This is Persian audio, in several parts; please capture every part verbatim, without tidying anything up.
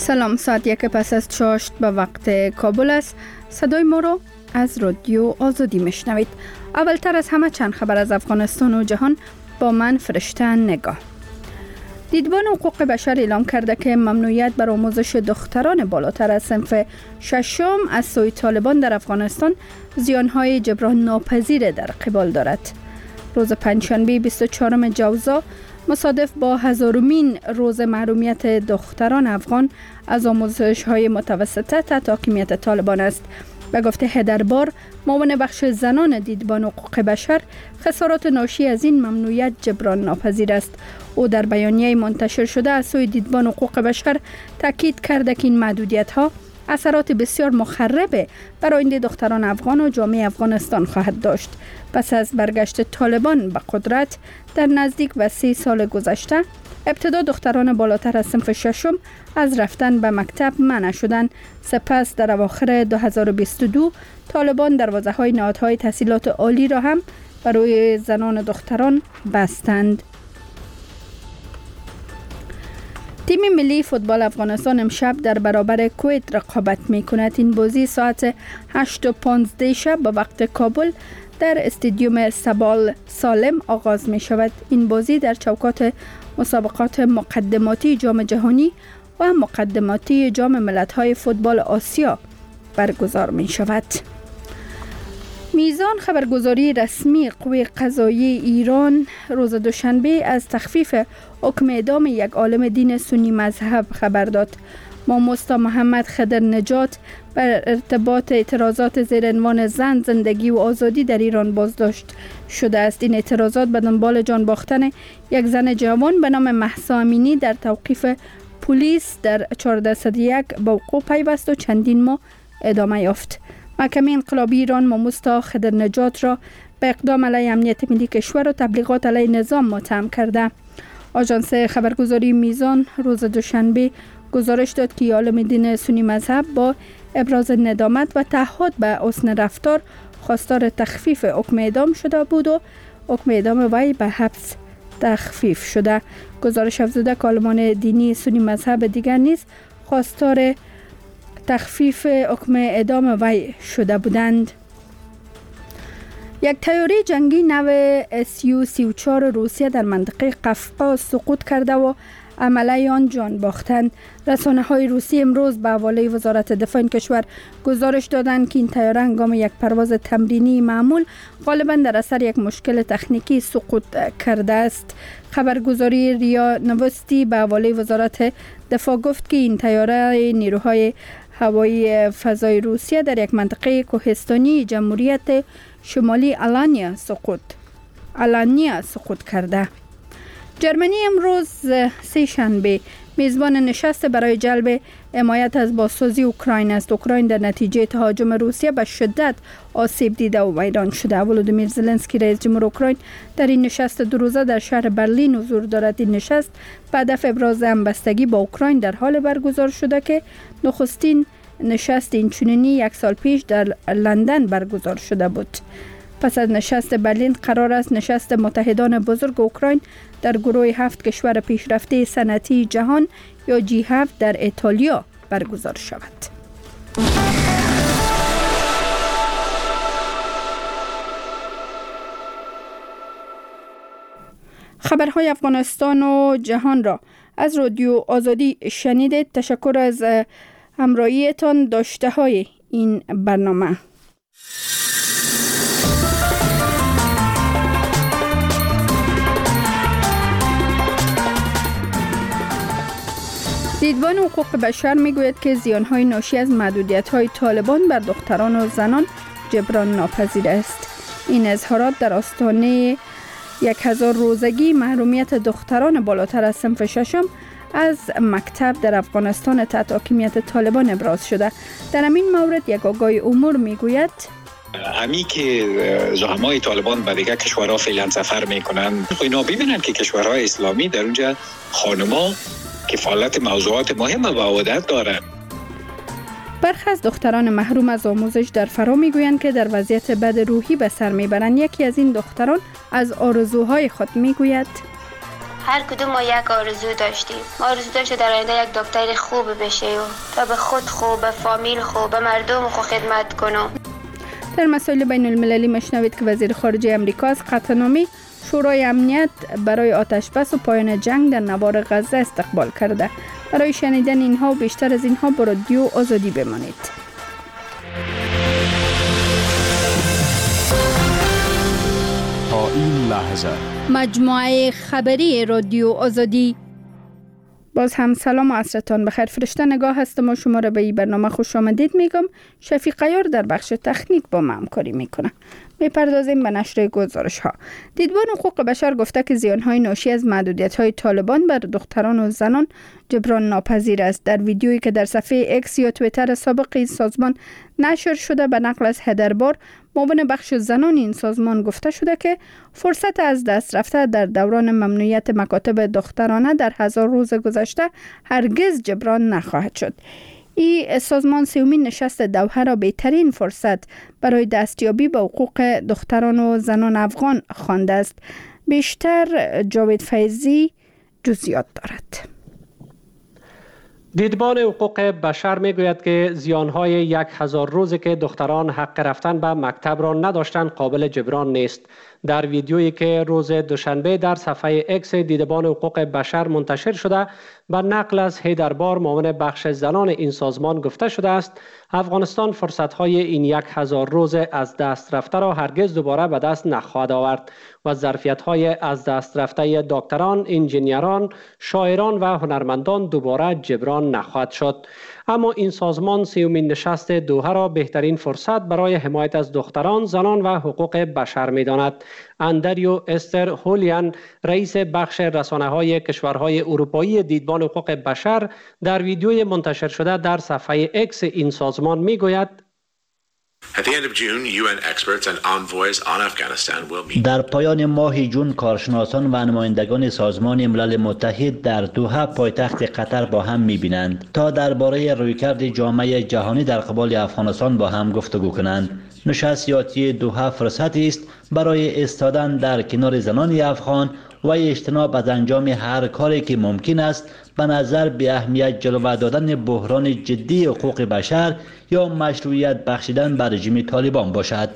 سلام، ساعت یک پس از چاشت به وقت کابل است. صدای ما رو از رادیو آزادی میشنوید. اولتر از همه چند خبر از افغانستان و جهان با من فرشته نگاه. دیدبان حقوق بشر اعلام کرده که ممنوعیت بر آموزش دختران بالاتر از صنف ششم از سوی طالبان در افغانستان زیانهای جبران ناپذیر در قبال دارد. روز پنجشنبه بیست و چهارم جوزا مصادف با هزارمین روز محرومیت دختران افغان از آموزش‌های متوسطه تحت حاکمیت طالبان است. به گفته هدربار، معاون بخش زنان دیدبان حقوق بشر، خسارات ناشی از این ممنوعیت جبران ناپذیر است. او در بیانیه منتشر شده از سوی دیدبان حقوق بشر تاکید کرده که این محدودیت‌ها اثرات بسیار مخرب بر آینده دختران افغان و جامعه افغانستان خواهد داشت. پس از برگشت طالبان به قدرت در نزدیک به سی سال گذشته، ابتدا دختران بالاتر از صنف ششم از رفتن به مکتب منع شدند. سپس در اواخر دو هزار و بیست و دو طالبان دروازه‌های نهادهای تحصیلات عالی را هم برای زنان و دختران بستند. تیم ملی فوتبال افغانستان امشب در برابر کویت رقابت می کند. این بازی ساعت هشت و پانزده شب به وقت کابل در استادیوم سبال سالم آغاز می شود. این بازی در چوکات مسابقات مقدماتی جام جهانی و مقدماتی جام ملت‌های فوتبال آسیا برگزار می شود. میزان خبرگزاری رسمی قوه قضاییه ایران روز دوشنبه از تخفیف حکم اعدام یک عالم دین سنی مذهب خبر داد. ماموستا محمد خضر نجات بر ارتباط اعتراضات زیر عنوان زن، زندگی و آزادی در ایران بازداشت شده است. این اعتراضات به دنبال جان باختن یک زن جوان به نام مهسا امینی در توقیف پلیس در چهارده صد و یک به وقوع پیوست و چندین ماه ادامه یافت. محکمه انقلابی ایران ماموستا خضر نجات را به اقدام علیه امنیت ملی کشور و تبلیغات علیه نظام متهم کرده. آژانس خبرگزاری میزان روز دوشنبه گزارش داد که عالم دین سنی مذهب با ابراز ندامت و تعهد به حسن رفتار خواستار تخفیف حکم اعدام شده بود و حکم اعدام وی به حبس تخفیف شده. گزارش افزوده که عالمان دینی سنی مذهب دیگر نیز خواستار تخفیف حکم اعدام وی شده بودند. یک طیاره جنگی نو اس یو سی و چهار روسیه در منطقه قفقاز سقوط کرده و عمله آن جان باختند. رسانه های روسی امروز به حواله وزارت دفاع این کشور گزارش دادند که این طیاره هنگام یک پرواز تمرینی معمول غالبا در اثر یک مشکل تکنیکی سقوط کرده است. خبرگزاری ریا نوستی به حواله وزارت دفاع گفت که این طیاره نیروهای هوایی فضای روسیه در یک منطقه کوهستانی جمهوریت شمالی آلانیا سقوط آلانیا سقوط کرده. جرمنی امروز سه شنبه میزبان نشست برای جلب حمایت از بازسازی اوکراین است. اوکراین در نتیجه تهاجم روسیه به شدت آسیب دیده و ویران شده. ولودیمیر زلنسکی رئیس جمهور اوکراین در این نشست دو روزه در شهر برلین حضور دارد. این نشست به هدف ابراز همبستگی با اوکراین در حال برگزار شده که نخستین نشست اینچنینی یک سال پیش در لندن برگزار شده بود. پس از نشست برلین قرار است نشست متحدان بزرگ اوکراین در گروه هفت کشور پیشرفته صنعتی جهان یا جی هفت در ایتالیا برگزار شود. خبرهای افغانستان و جهان را از رادیو آزادی شنیدید. تشکر از همراهیتان. داشته های این برنامه. دیدبان حقوق بشر میگوید که زیانهای ناشی از محدودیت‌های طالبان بر دختران و زنان جبران ناپذیر است. این اظهارات در آستانه یک هزار روزگی محرومیت دختران بالاتر از صنف ششم از مکتب در افغانستان تحت حاکمیت طالبان ابراز شده. در همین مورد یک آگاه امور میگوید همی که زعمای طالبان به دیگه کشورها فعلا سفر میکنن، اینا ببینن که کشورهای اسلامی در اونجا خانما کفالت موضوعات مهم و عادت دارن. برخی از دختران محروم از آموزش در فرا میگویند که در وضعیت بد روحی به سر میبرند. یکی از این دختران از آرزوهای خود میگوید هر کدوم ما یک آرزو داشتیم. ما آرزو داشتیم در آینده یک دکتر خوب بشه و تا به خود خوب، به فامیل خوب، به مردم خود خدمت کنم. در مسائل بین المللی مشنوید که وزیر خارجه امریکا از قطعنامه شورای امنیت برای آتش بس و پایان جنگ در نوار غزه استقبال کرده. برای شنیدن اینها و بیشتر از اینها با رادیو آزادی بمانید. تا این لحظه مجموعه خبری رادیو آزادی. باز هم سلام و عصرتان بخیر. فرشته نگاه هستم و شما را به این برنامه خوش آمدید میگم. شفیق عیار در بخش تکنیک با ما همکاری میکنه. میپردازیم به نشر گزارش ها. دیدبان حقوق بشر گفته که زیانهای ناشی از محدودیت‌های طالبان بر دختران و زنان جبران ناپذیر است. در ویدیویی که در صفحه اکس یا توییتر سابق این سازمان نشر شده به نقل از هدربار، معاون بخش زنان این سازمان گفته شده که فرصت از دست رفته در دوران ممنوعیت مکاتب دخترانه در هزار روز گذشته هرگز جبران نخواهد شد. این سازمان سیومین نشست دوحه را بهترین فرصت برای دستیابی به حقوق دختران و زنان افغان خوانده است. بیشتر جاوید فیضی جزئیات دارد. دیدبان حقوق بشر میگوید که زیانهای یک هزار روزی که دختران حق رفتن به مکتب را نداشتند قابل جبران نیست. در ویدیویی که روز دوشنبه در صفحه اکس دیدبان حقوق بشر منتشر شده با نقل از هیدربار معاون بخش زنان این سازمان گفته شده است افغانستان فرصت‌های این یک هزار روز از دست رفته را هرگز دوباره به دست نخواهد آورد و ظرفیت‌های از دست رفته دکتران، انجینیران، شاعران و هنرمندان دوباره جبران نخواهد شد. اما این سازمان سیومین نشست دوحه را بهترین فرصت برای حمایت از دختران، زنان و حقوق بشر می‌داند. اندریو استر هولیان، رئیس بخش رسانه‌های کشورهای اروپایی دیدبان حقوق بشر، در ویدیوی منتشر شده در صفحه اکس این سازمان می‌گوید: در پایان ماه جون کارشناسان و نمایندگان سازمان ملل متحد در دوحه پایتخت قطر با هم می‌بینند تا درباره رویکرد جامعه جهانی در قبال افغانستان با هم گفتگو کنند. نشست یاتی دوحه فرصتی است برای ایستادن در کنار زنان افغان و اجتناب از انجام هر کاری که ممکن است به نظر به اهمیت جلوه دادن بحران جدی حقوق بشر یا مشروعیت بخشیدن بر رژیم طالبان باشد.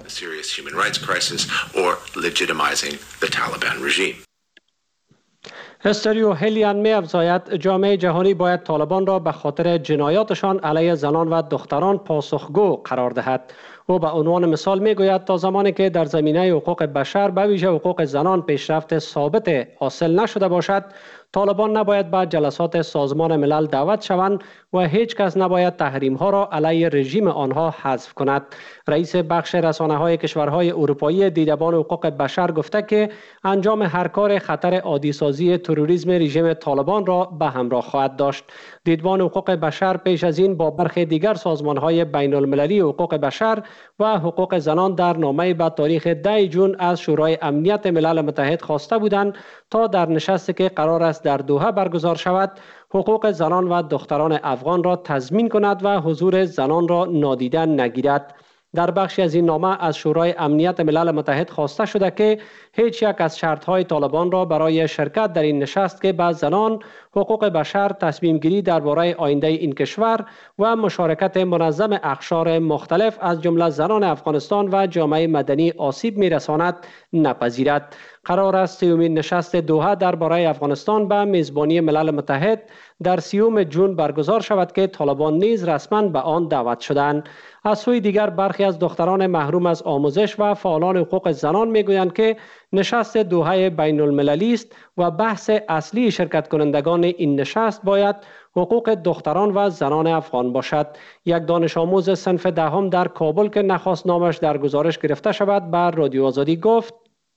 استریو هلیان می افزاید جامعه جهانی باید طالبان را به خاطر جنایاتشان علیه زنان و دختران پاسخگو قرار دهد. او به عنوان مثال می گوید تا زمانی که در زمینه حقوق بشر به ویژه حقوق زنان پیشرفت ثابت حاصل نشده باشد، طالبان نباید به جلسات سازمان ملل دعوت شوند و هیچ کس نباید تحریم ها را علیه رژیم آنها حذف کند. رئیس بخش رسانه های کشورهای اروپایی دیدبان حقوق بشر گفته که انجام هر کار خطر عادی سازی تروریسم رژیم طالبان را به همراه خواهد داشت. دیدبان حقوق بشر پیش از این با برخی دیگر سازمان های بین المللی حقوق بشر و حقوق زنان در نامه به تاریخ ده جون از شورای امنیت ملل متحد خواسته بودند تا در نشستی که قرار است در دوحه برگزار شود حقوق زنان و دختران افغان را تضمین کند و حضور زنان را نادیده نگیرد. در بخشی از این نامه از شورای امنیت ملل متحد خواسته شده که هیچ یک از شرط‌های طالبان را برای شرکت در این نشست که به زنان، حقوق بشر، تصمیم گیری درباره آینده این کشور و مشارکت منظم اقشار مختلف از جمله زنان افغانستان و جامعه مدنی آسیب می‌رساند نپذیرد. قرار است سیومین نشست دوحه درباره افغانستان به میزبانی ملل متحد در سیوم جون برگزار شود که طالبان نیز رسما به آن دعوت شدند. از سوی دیگر برخی از دختران محروم از آموزش و فعالان حقوق زنان میگویند که نشست دوحه بین المللی است و بحث اصلی شرکت کنندگان این نشست باید حقوق دختران و زنان افغان باشد. یک دانش آموز صنف دهم در کابل که نخواست نامش در گزارش گرفته شود بر رادیو آزادی گفت: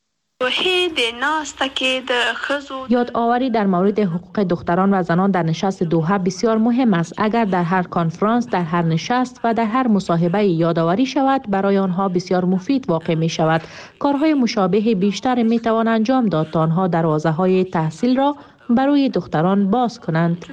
یادآوری در مورد حقوق دختران و زنان در نشست دوحه بسیار مهم است. اگر در هر کنفرانس، در هر نشست و در هر مصاحبه یادآوری شود، برای آنها بسیار مفید واقع می شود. کارهای مشابه بیشتر می توان انجام داد تا آنها دروازه های تحصیل را برای دختران باز کنند.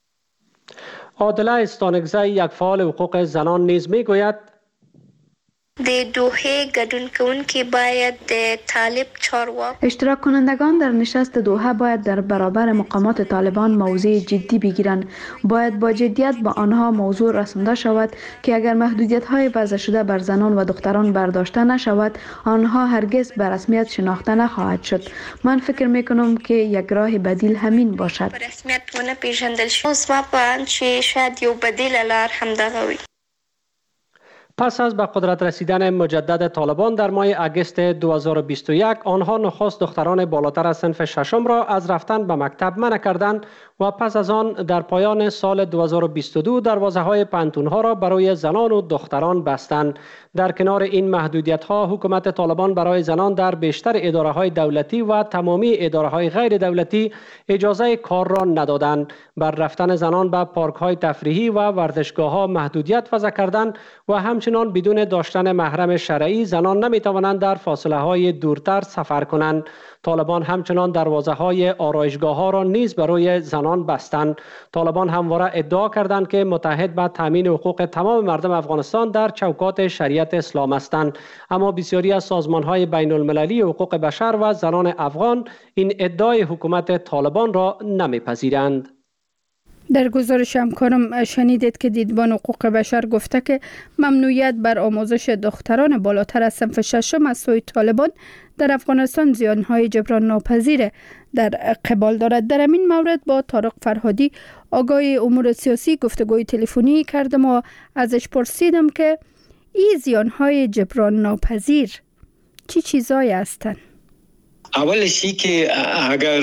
عادله استانگزی، یک فعال حقوق زنان نیز می گوید: د دوحه گدون کون که باید طالب چارواک اشتراک کنندگان در نشست دوحه باید در برابر مقامات طالبان موضوع جدی بگیرند. باید با جدیت به آنها موضوع رسانده شود که اگر محدودیت های وضع شده بر زنان و دختران برداشته نشود آنها هرگز به رسمیت شناخته نخواهد شد. من فکر میکنم که یک راه بدیل همین باشد. به رسمیت ونه پیژندل شد. واقعا چه شاید یو بدیل لار هم دغوی. پس از به قدرت رسیدن مجدد طالبان در ماه اگست دو هزار و بیست و یک آنها نخست دختران بالاتر از صنف ششم را از رفتن به مکتب منع کردند و پس از آن در پایان سال دو هزار و بیست و دو دروازه‌های پانتون‌ها را برای زنان و دختران بستند. در کنار این محدودیت‌ها حکومت طالبان برای زنان در بیشتر اداره‌های دولتی و تمامی اداره‌های غیر دولتی اجازه کار را ندادند. بر رفتن زنان به پارک‌های تفریحی و ورزشگاه‌ها محدودیت وضع کردند و همچنان بدون داشتن محرم شرعی زنان نمی‌توانند در فاصله‌های دورتر سفر کنند. طالبان همچنان دروازه‌های آرایشگاه‌ها را نیز برای زنان بستند. طالبان همواره ادعا کردند که متحد به تامین حقوق تمام مردم افغانستان در چوکات شریعت اسلام هستند، اما بسیاری از سازمان‌های بین‌المللی حقوق بشر و زنان افغان این ادعای حکومت طالبان را نمی‌پذیرند. در گزارش همکارم شنیدید که دیدبان حقوق بشر گفته که ممنوعیت بر آموزش دختران بالاتر از صنف ششم از سوی طالبان در افغانستان زیانهای جبران ناپذیر در قبال دارد. در این مورد با طارق فرهادی آگاه امور سیاسی گفتگوی تلفنی کردم و ازش پرسیدم که این زیانهای جبران ناپذیر چی چیزایی هستند؟ اولش ای که اگر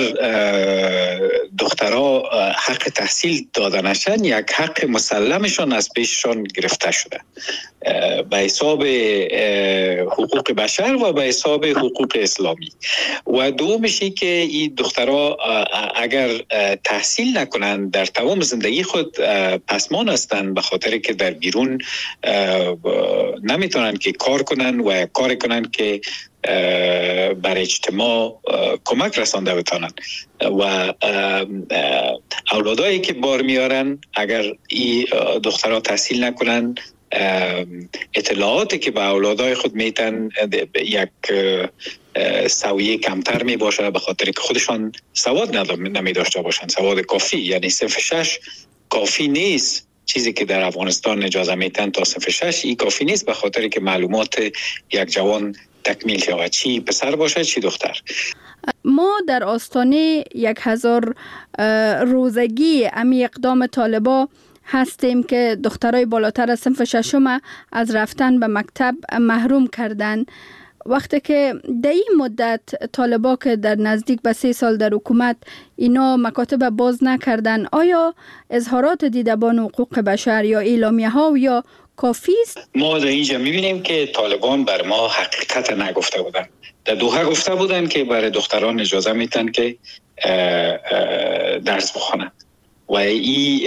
دخترها حق تحصیل داده نشن یک حق مسلمشان از پیششان گرفته شده به حساب حقوق بشر و به حساب حقوق اسلامی. و دومش ای که این دخترها اگر تحصیل نکنن در تمام زندگی خود پسمان هستند به خاطر که در بیرون نمیتونن که کار کنن و کار کنن که بر اجتماع کمک رسانده بتانند و اولادایی که بار میارن اگر این دخترها تحصیل نکنن اطلاعاتی که به اولادای خود میتن یک سویه کمتر می باشه به خاطر که خودشان سواد نمی داشته باشن، سواد کافی، یعنی صنف شش کافی نیست. چیزی که در افغانستان اجازه میتن تا صنف شش این کافی نیست به خاطر که معلومات یک جوان تکمیل شود، چی پسر باشد چی دختر. ما در آستانه یک هزار روزگی امی اقدام طالبا هستیم که دخترای بالاتر از صنف ششم از رفتن به مکتب محروم کردن. وقتی که در این مدت طالبا که در نزدیک به سه سال در حکومت اینا مکاتب باز نکردن، آیا اظهارات دیدبان حقوق بشر یا اعلامیه ها یا کافی است؟ ما در اینجا میبینیم که طالبان بر ما حقیقت نگفته بودن. در دوحه گفته بودن که برای دختران اجازه میتن که درس بخوانند و این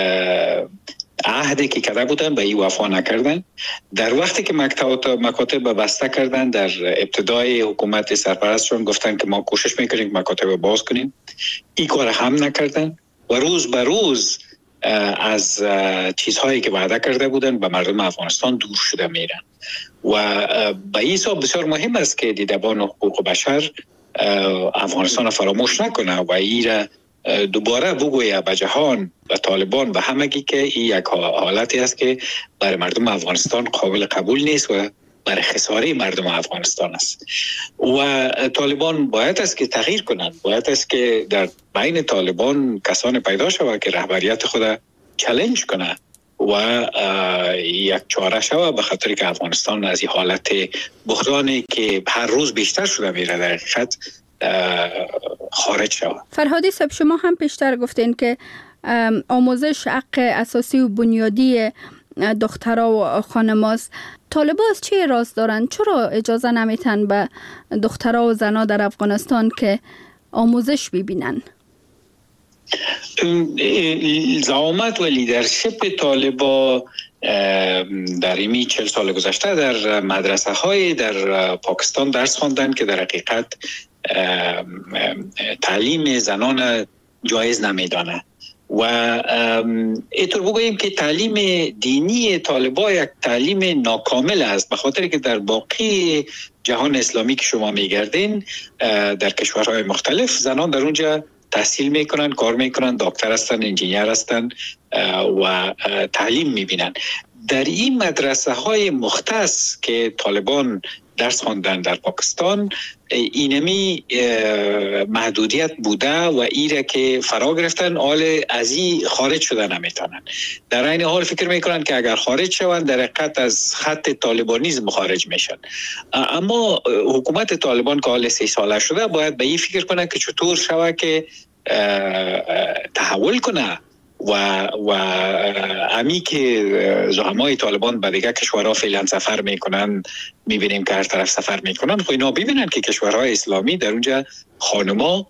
عهدی که کرده بودن به این وفا نکردن. در وقتی که مکاتب مکاتب بسته کردن در ابتدای حکومت سرپرستشون گفتن که ما کوشش میکنیم مکاتب باز کنیم، این کار هم نکردن و روز به روز از چیزهایی که وعده کرده بودن به مردم افغانستان دور شده میرن و به این حساب بسیار مهم است که دیدبان حقوق بشر افغانستان فراموش نکنه و این را دوباره بگویه به جهان و طالبان و همگی که این یک حالتی است که برای مردم افغانستان قابل قبول نیست و برای خساره مردم افغانستان است و طالبان باید است که تغییر کنند. باید است که در بین طالبان کسان پیدا شود که رهبریت خود چالش کنه و یک چاره شود به خاطر که افغانستان از این حالت بحرانی که هر روز بیشتر شده میره در حقیقت خارج شود. فرهادی صاحب، شما هم پیشتر گفتین که آموزش حق اساسی و بنیادی دخترها و خانماست. طالبا از چه راز دارن؟ چرا اجازه نمیتن به دخترها و زنها در افغانستان که آموزش ببینن؟ زعامت و لیدرشپ طالبا در ایمی چهل سال گذشته در مدرسه های در پاکستان درس خواندن که در حقیقت تعلیم زنان جایز نمیدانه و اینطور بگوییم که تعلیم دینی طالبان یک تعلیم ناکامل است، به خاطر که در باقی جهان اسلامی که شما میگردین در کشورهای مختلف زنان در اونجا تحصیل میکنن، کار میکنن، دکتر هستن، انجینیر هستن و تعلیم میبینن. در این مدرسه های مختص که طالبان درس خواندن در پاکستان اینمی محدودیت بوده و ایره که فرا گرفتن، حال از این خارج شدن نمیتونن. در این حال فکر میکنن که اگر خارج شوند در حقیقت از خط طالبانیزم خارج میشن. اما حکومت طالبان که حال سی ساله شده باید به این فکر کنه که چطور شوه که تحول کنه و و همی که زعمای طالبان به دیگه کشورها فعلا سفر میکنن، میبینیم که هر طرف سفر میکنن، خب اینا ببینن که کشورهای اسلامی در اونجا خانما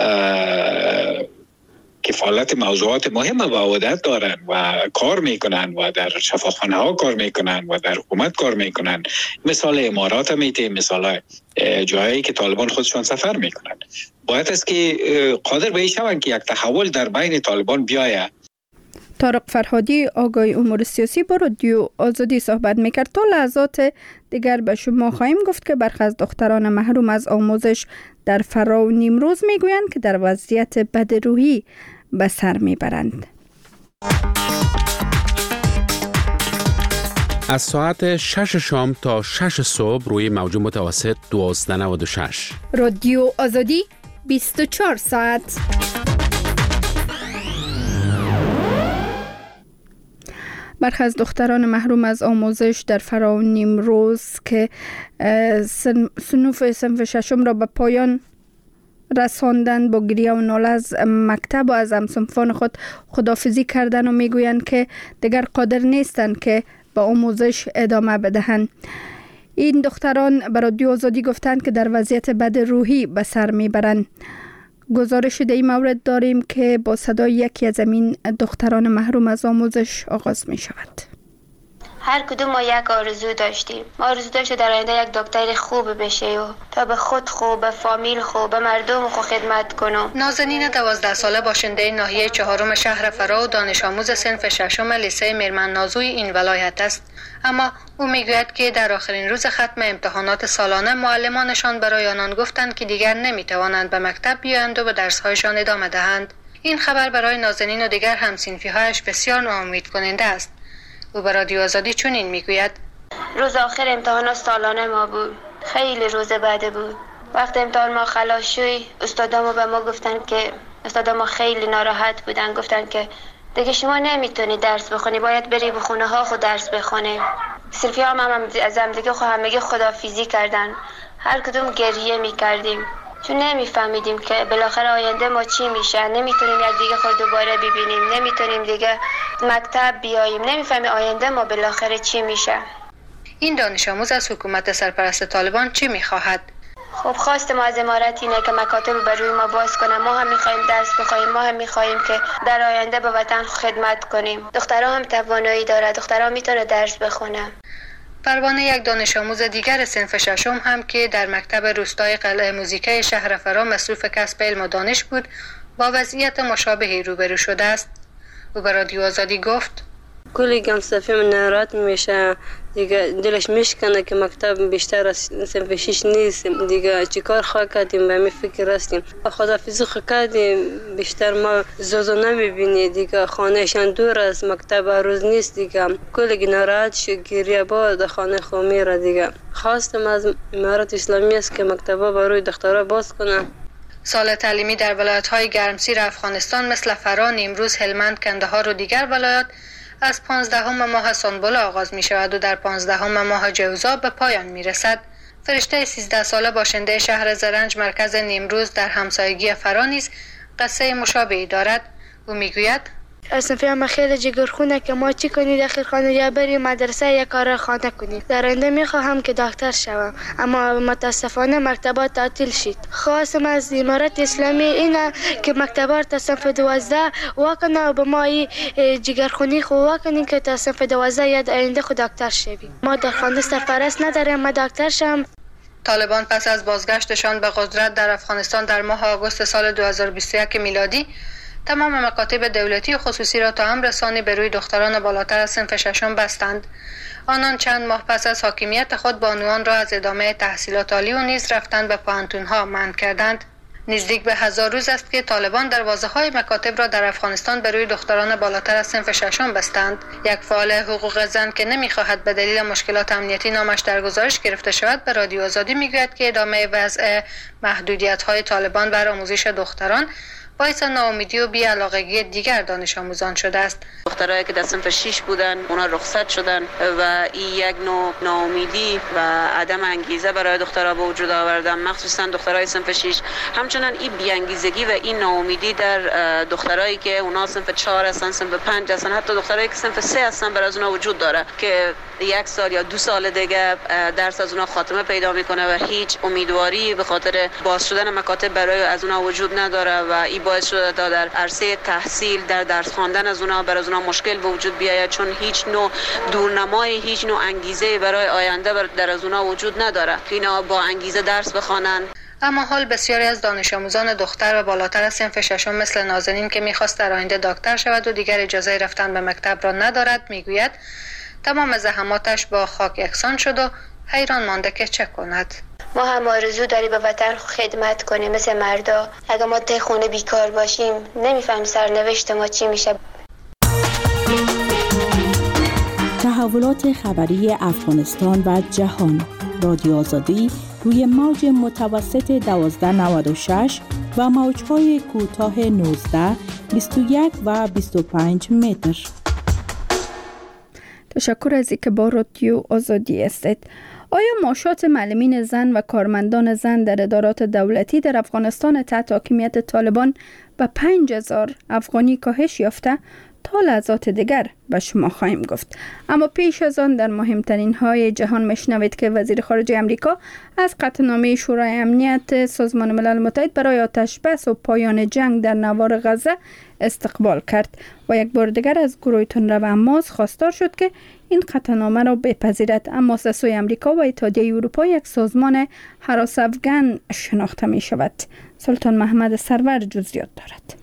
کفالت موضوعات مهم و عادت دارن و کار میکنن و در شفاخانه ها کار میکنن و در حکومت کار میکنن. مثال امارات هم میته، مثال جایی که طالبان خودشان سفر میکنن. باید است که قادر به این شوند که یک تحول در بین طالبان بیاید. طارق فرهادی آگاهی امور سیاسی با رادیو آزادی صحبت میکرد. تا لحظات دیگر به شما خواهیم گفت که برخی از دختران محروم از آموزش در فرا و نیمروز میگویند که در وضعیت بدروحی به سر میبرند. از ساعت شش شام تا شش صبح روی موج متوسط دوازده نود و شش. رادیو آزادی بیست و چهار ساعت. برخی از دختران محروم از آموزش در فرا و نیمروز که صنوف صنف ششم را به پایان رساندند با گریه و ناله از مکتب و از همصنفان خود خداحافظی کردند و میگویند که دیگر قادر نیستند که به آموزش ادامه بدهند. این دختران به رادیو آزادی گفتند که در وضعیت بد روحی به سر میبرند. گزارش در این مورد داریم که با صدای یکی از این دختران محروم از آموزش آغاز می شود. هر کدوم ما یک آرزو داشتیم. ما آرزو داشتیم در آینده یک دکتر خوب بشه و تا به خود خوب، به فامیل خوب، به مردم خوب خدمت کنم. نازنین دوازده ساله باشنده ناحیه چهارم شهر فرا و دانش آموز صنف ششم لیسه میرمن نازوی این ولایت است. اما او میگوید که در آخرین روز ختم امتحانات سالانه معلمانشان برای آنان گفتند که دیگر نمیتوانند به مکتب بیایند و به درس‌هایشان ادامه دهند. این خبر برای نازنین و دیگر همسنفی‌هایش بسیار ناامید کننده است. او به رادیو آزادی چنین میگوید: روز آخر امتحانات سالانه ما بود. خیلی روز بده بود. وقت امتحان ما خلاص شد، استادامو به ما گفتن که استادامو خیلی ناراحت بودن، گفتن که دیگه شما نمیتونی درس بخونی، باید بری به خونه ها خود درس بخونی. صرفی هم, هم از هم دیگه خود همگی خداحافظی کردن. هر کدوم گریه میکردیم چون نمیفهمیدیم که بالاخره آینده ما چی میشه. نمیتونیم یک دیگه خود دوباره ببینیم، نمیتونیم دیگه مکتب بیاییم، نمیفهمیم آینده ما بالاخره چی میشه. این دانش آموز از حکومت سرپرست طالبان چی میخواهد؟ خب خواست ما از امارت اینه که مکاتب بر روی ما باز کنه. ما هم میخوایم درس بخوایم، ما هم میخوایم که در آینده به وطن خدمت کنیم. دخترها هم توانایی داره، دخترها میتونه درس بخونه. پروانه یک دانش آموز دیگر صنف ششم هم که در مکتب روستای قلعه موزیکای شهر فرا مصروف کسب علم و دانش بود، با وضعیت مشابهی روبرو شده است. او به رادیو آزادی گفت: کلی گم صفیم ناراحت میشه، دیگه دلش میشکنه که مکتب بیشتر از صنف شش نیست، دیگه چیکار خواه کردیم به می فکر هستیم. خداحافظی خواه کردیم، بیشتر ما زوزو نمیبینی، دیگه خانهشان دور از مکتب روز نیست، دیگه کلی ناراحت شد، گریه با در خانه خو میره. دیگه خواستم از امارت اسلامی است که مکتبا برای دخترها باز کنن. سال تعلیمی در ولایت‌های گرمسیر افغانستان مثل فرا، نیمروز، هلمند، کندهار و دیگر ولایات از پانزدهم ماه سنبل آغاز می شود و در پانزدهم ماه جوزا به پایان می رسد. فرشته سیزده ساله باشنده شهر زرنج مرکز نیمروز در همسایگی فرا نیز قصه مشابهی دارد. او می گوید: صنفی هم خیلی جگرخونه که ما چی کنید اخیر خانه یا بریم مدرسه یا کار خانه کنید. در آینده میخواهم که دکتر شوم، اما متاسفانه مکتبات تعطیل شد. خواستم از امارت اسلامی اینه که مکتبات تا صنف دوازده واکنه و به ما جگرخونی خو واکنیم که تا صنف دوازده یا آینده خود دکتر شویم. ما در خانه سرپرست نداریم، ما دکتر شم. طالبان پس از بازگشتشان به قدرت در افغانستان در ماه آگوست سال دو هزار و بیست و یک میلادی تمام مکاتب دولتی و خصوصی را تا امرسانی به روی دختران بالاتر از صنف ششم بستند. آنان چند ماه پس از حاکمیت خود بانوان را از ادامه تحصیلات عالی و نیز رفتن به پوهنتون‌ها منع کردند. نزدیک به هزار روز است که طالبان دروازه‌های مکاتب را در افغانستان به روی دختران بالاتر از صنف ششم بستند. یک فعال حقوق زن که نمی‌خواهد به دلیل مشکلات امنیتی نامش در گزارش گرفته شود به رادیو آزادی می‌گوید که ادامه وضع محدودیت‌های طالبان بر آموزش دختران باعث ناامیدی و بی‌علاقگی دیگر دانش آموزان شده است. دخترایی که در صنف شش بودن اونا رخصت شدن و این یک نوع ناامیدی و عدم انگیزه برای دخترها به وجود آوردن، مخصوصا دخترای صنف شش. همچنان این بی‌انگیزگی و این ناامیدی در دخترایی که اونا صنف چهار هستن، صنف پنج هستن، حتی دخترایی که صنف سه هستن بر از اونا وجود داره که یک سال یا دو سال دیگه درس از اونا خاتمه پیدا میکنه و هیچ امیدواری به خاطر باز شدن مکاتب برای از اونا وجود نداره و این باعث شده تا در عرصه تحصیل در درس خواندن از اونا بر از اونا مشکل به وجود بیاید، چون هیچ نوع دورنمای، هیچ نوع انگیزه برای آینده در از اونا وجود نداره که اینا با انگیزه درس بخوانن. اما حال بسیاری از دانش آموزان دختر و بالاتر از صنف ششم مثل نازنین که میخواست در آینده دکتر شود و دیگر اجازه رفتن به مکتب را ندارد، میگوید تمام زحماتش با خاک یکسان شد و حیران مانده که چه کند. ما هم آرزو داری به وطن خدمت کنیم مثل مردا. اگه ما ته خونه بیکار باشیم نمیفهم سرنوشت ما چی میشه. تحولات خبری افغانستان و جهان. رادیو آزادی روی موج متوسط دوازده نود و شش و موج‌های کوتاه نوزده، بیست و یک و بیست و پنج متر. تشکر از اینکه با رادیو آزادی هستید. آیا معاشات معلمین زن و کارمندان زن در ادارات دولتی در افغانستان تحت حاکمیت طالبان به پنج هزار افغانی کاهش یافته؟ تا لحظات دیگر به شما خواهیم گفت. اما پیش از آن در مهمترین های جهان میشنوید که وزیر خارجه امریکا از قطعنامه شورای امنیت سازمان ملل متحد برای آتش بس و پایان جنگ در نوار غزه استقبال کرد و یک بار دیگر از گروه تندرو حماس خواستار شد که این قطعنامه را بپذیرد. اما از سوی امریکا و اتحادیه اروپا یک سازمان هراس افغان شناخته می شود. سلطان محمد سرور جزئیات دارد.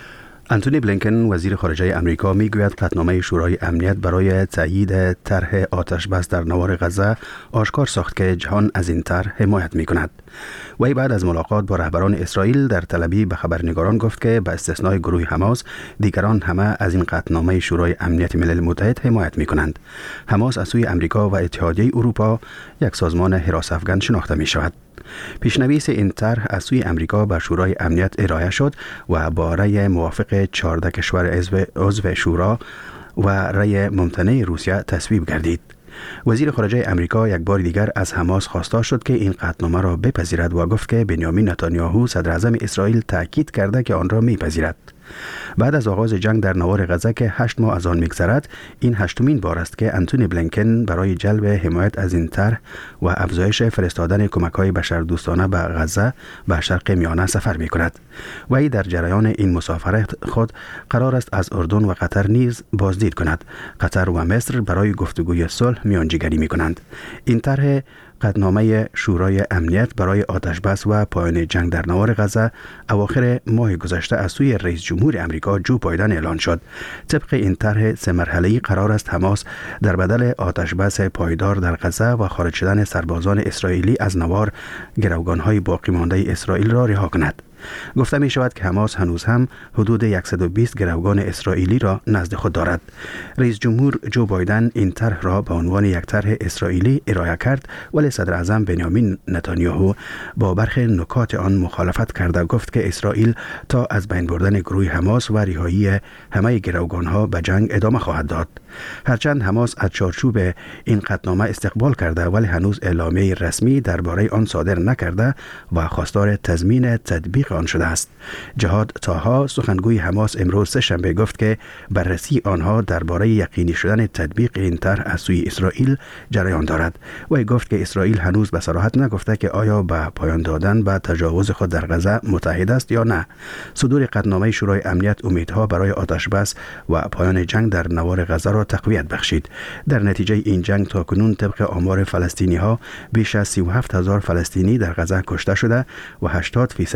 انتونی بلینکن وزیر خارجه امریکا میگوید قطعنامه شورای امنیت برای تایید طرح آتش بس در نوار غزه آشکار ساخت که جهان از این طرح حمایت میکند. وی بعد از ملاقات با رهبران اسرائیل در تل آویو به خبرنگاران گفت که به استثنای گروه حماس دیگران همه از این قطعنامه شورای امنیت ملل متحد حمایت میکنند. حماس از سوی امریکا و اتحادیه اروپا یک سازمان هراس افغان شناخته می شود. پیشنویس این طرح از سوی امریکا به شورای امنیت ارائه شد و با رأی موافق چهارده کشور عضو شورا و رأی ممتنع روسیه تصویب گردید. وزیر خارجه امریکا یک بار دیگر از حماس خواستار شد که این قطعنامه را بپذیرد و گفت که بنیامین نتانیاهو صدر اعظم اسرائیل تاکید کرده که آن را میپذیرد. بعد از آغاز جنگ در نوار غزه که هشت ماه از آن میگذرد، این هشتمین بار است که انتونی بلینکن برای جلب حمایت از این طرح و افزایش فرستادن کمک‌های بشردوستانه به غزه به شرق میانه سفر می‌کند. وی در جریان این مسافرت خود قرار است از اردن و قطر نیز بازدید کند. قطر و مصر برای گفتگوی صلح میانجیگری می‌کنند. این طرح قطعنامه شورای امنیت برای آتش بس و پایان جنگ در نوار غزه اواخر ماه گذشته از سوی رئیس جمهور امریکا جو بایدن اعلان شد. طبق این طرح سه مرحله‌ای قرار است حماس در بدل آتش بس پایدار در غزه و خارج شدن سربازان اسرائیلی از نوار گروگان‌های باقی مانده اسرائیل را رها کند. گفته می شود که حماس هنوز هم حدود صد و بیست گروگان اسرائیلی را نزد خود دارد. رئیس جمهور جو بایدن این طرح را به عنوان یک طرح اسرائیلی ارائه کرد، ولی صدر اعظم بنیامین نتانیاهو با برخی نکات آن مخالفت کرده گفت که اسرائیل تا از بین بردن گروه حماس و رهایی همه گروگان‌ها به جنگ ادامه خواهد داد. هرچند حماس از چارچوب این قطعنامه استقبال کرده ولی هنوز اعلامیه رسمی درباره آن صادر نکرده و خواستار تضمین تطبیق آن شده است. جهاد طاها سخنگوی حماس امروز سه شنبه گفت که بررسی آنها درباره یقینی شدن تطبیق این طرح از سوی اسرائیل جریان دارد. وی گفت که اسرائیل هنوز به صراحت نگفته که آیا به پایان دادن به تجاوز خود در غزه متحد است یا نه. صدور قطعنامه شورای امنیت امیدها برای آتش بس و پایان جنگ در نوار غزه را تقویت بخشید. در نتیجه این جنگ تاکنون طبق آمار فلسطینی ها بیش از سی و هفت هزار فلسطینی در غزه کشته شده و هشتاد فیصد باش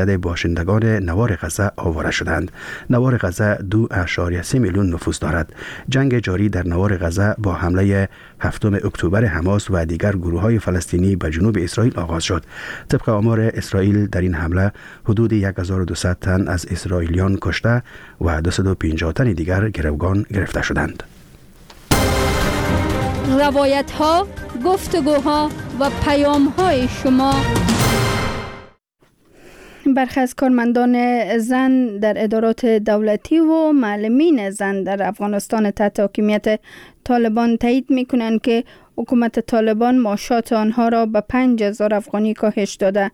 باشندگان نوار غزه آواره شدند. نوار غزه دو اعشاریه سه میلیون نفوس دارد. جنگ جاری در نوار غزه با حمله هفتم اکتبر حماس و دیگر گروه‌های فلسطینی به جنوب اسرائیل آغاز شد. طبق آمار اسرائیل در این حمله حدود هزار و دویست تن از اسرائیلیان کشته و دویست و پنجاه تن دیگر گروگان گرفته شدند. روایت ها، گفتگوها و پیام های شما. برخی از کارمندان زن در ادارات دولتی و معلمین زن در افغانستان تحت حاکمیت طالبان تایید می کنند که حکومت طالبان معاشات آنها را به پنج هزار افغانی کاهش داده.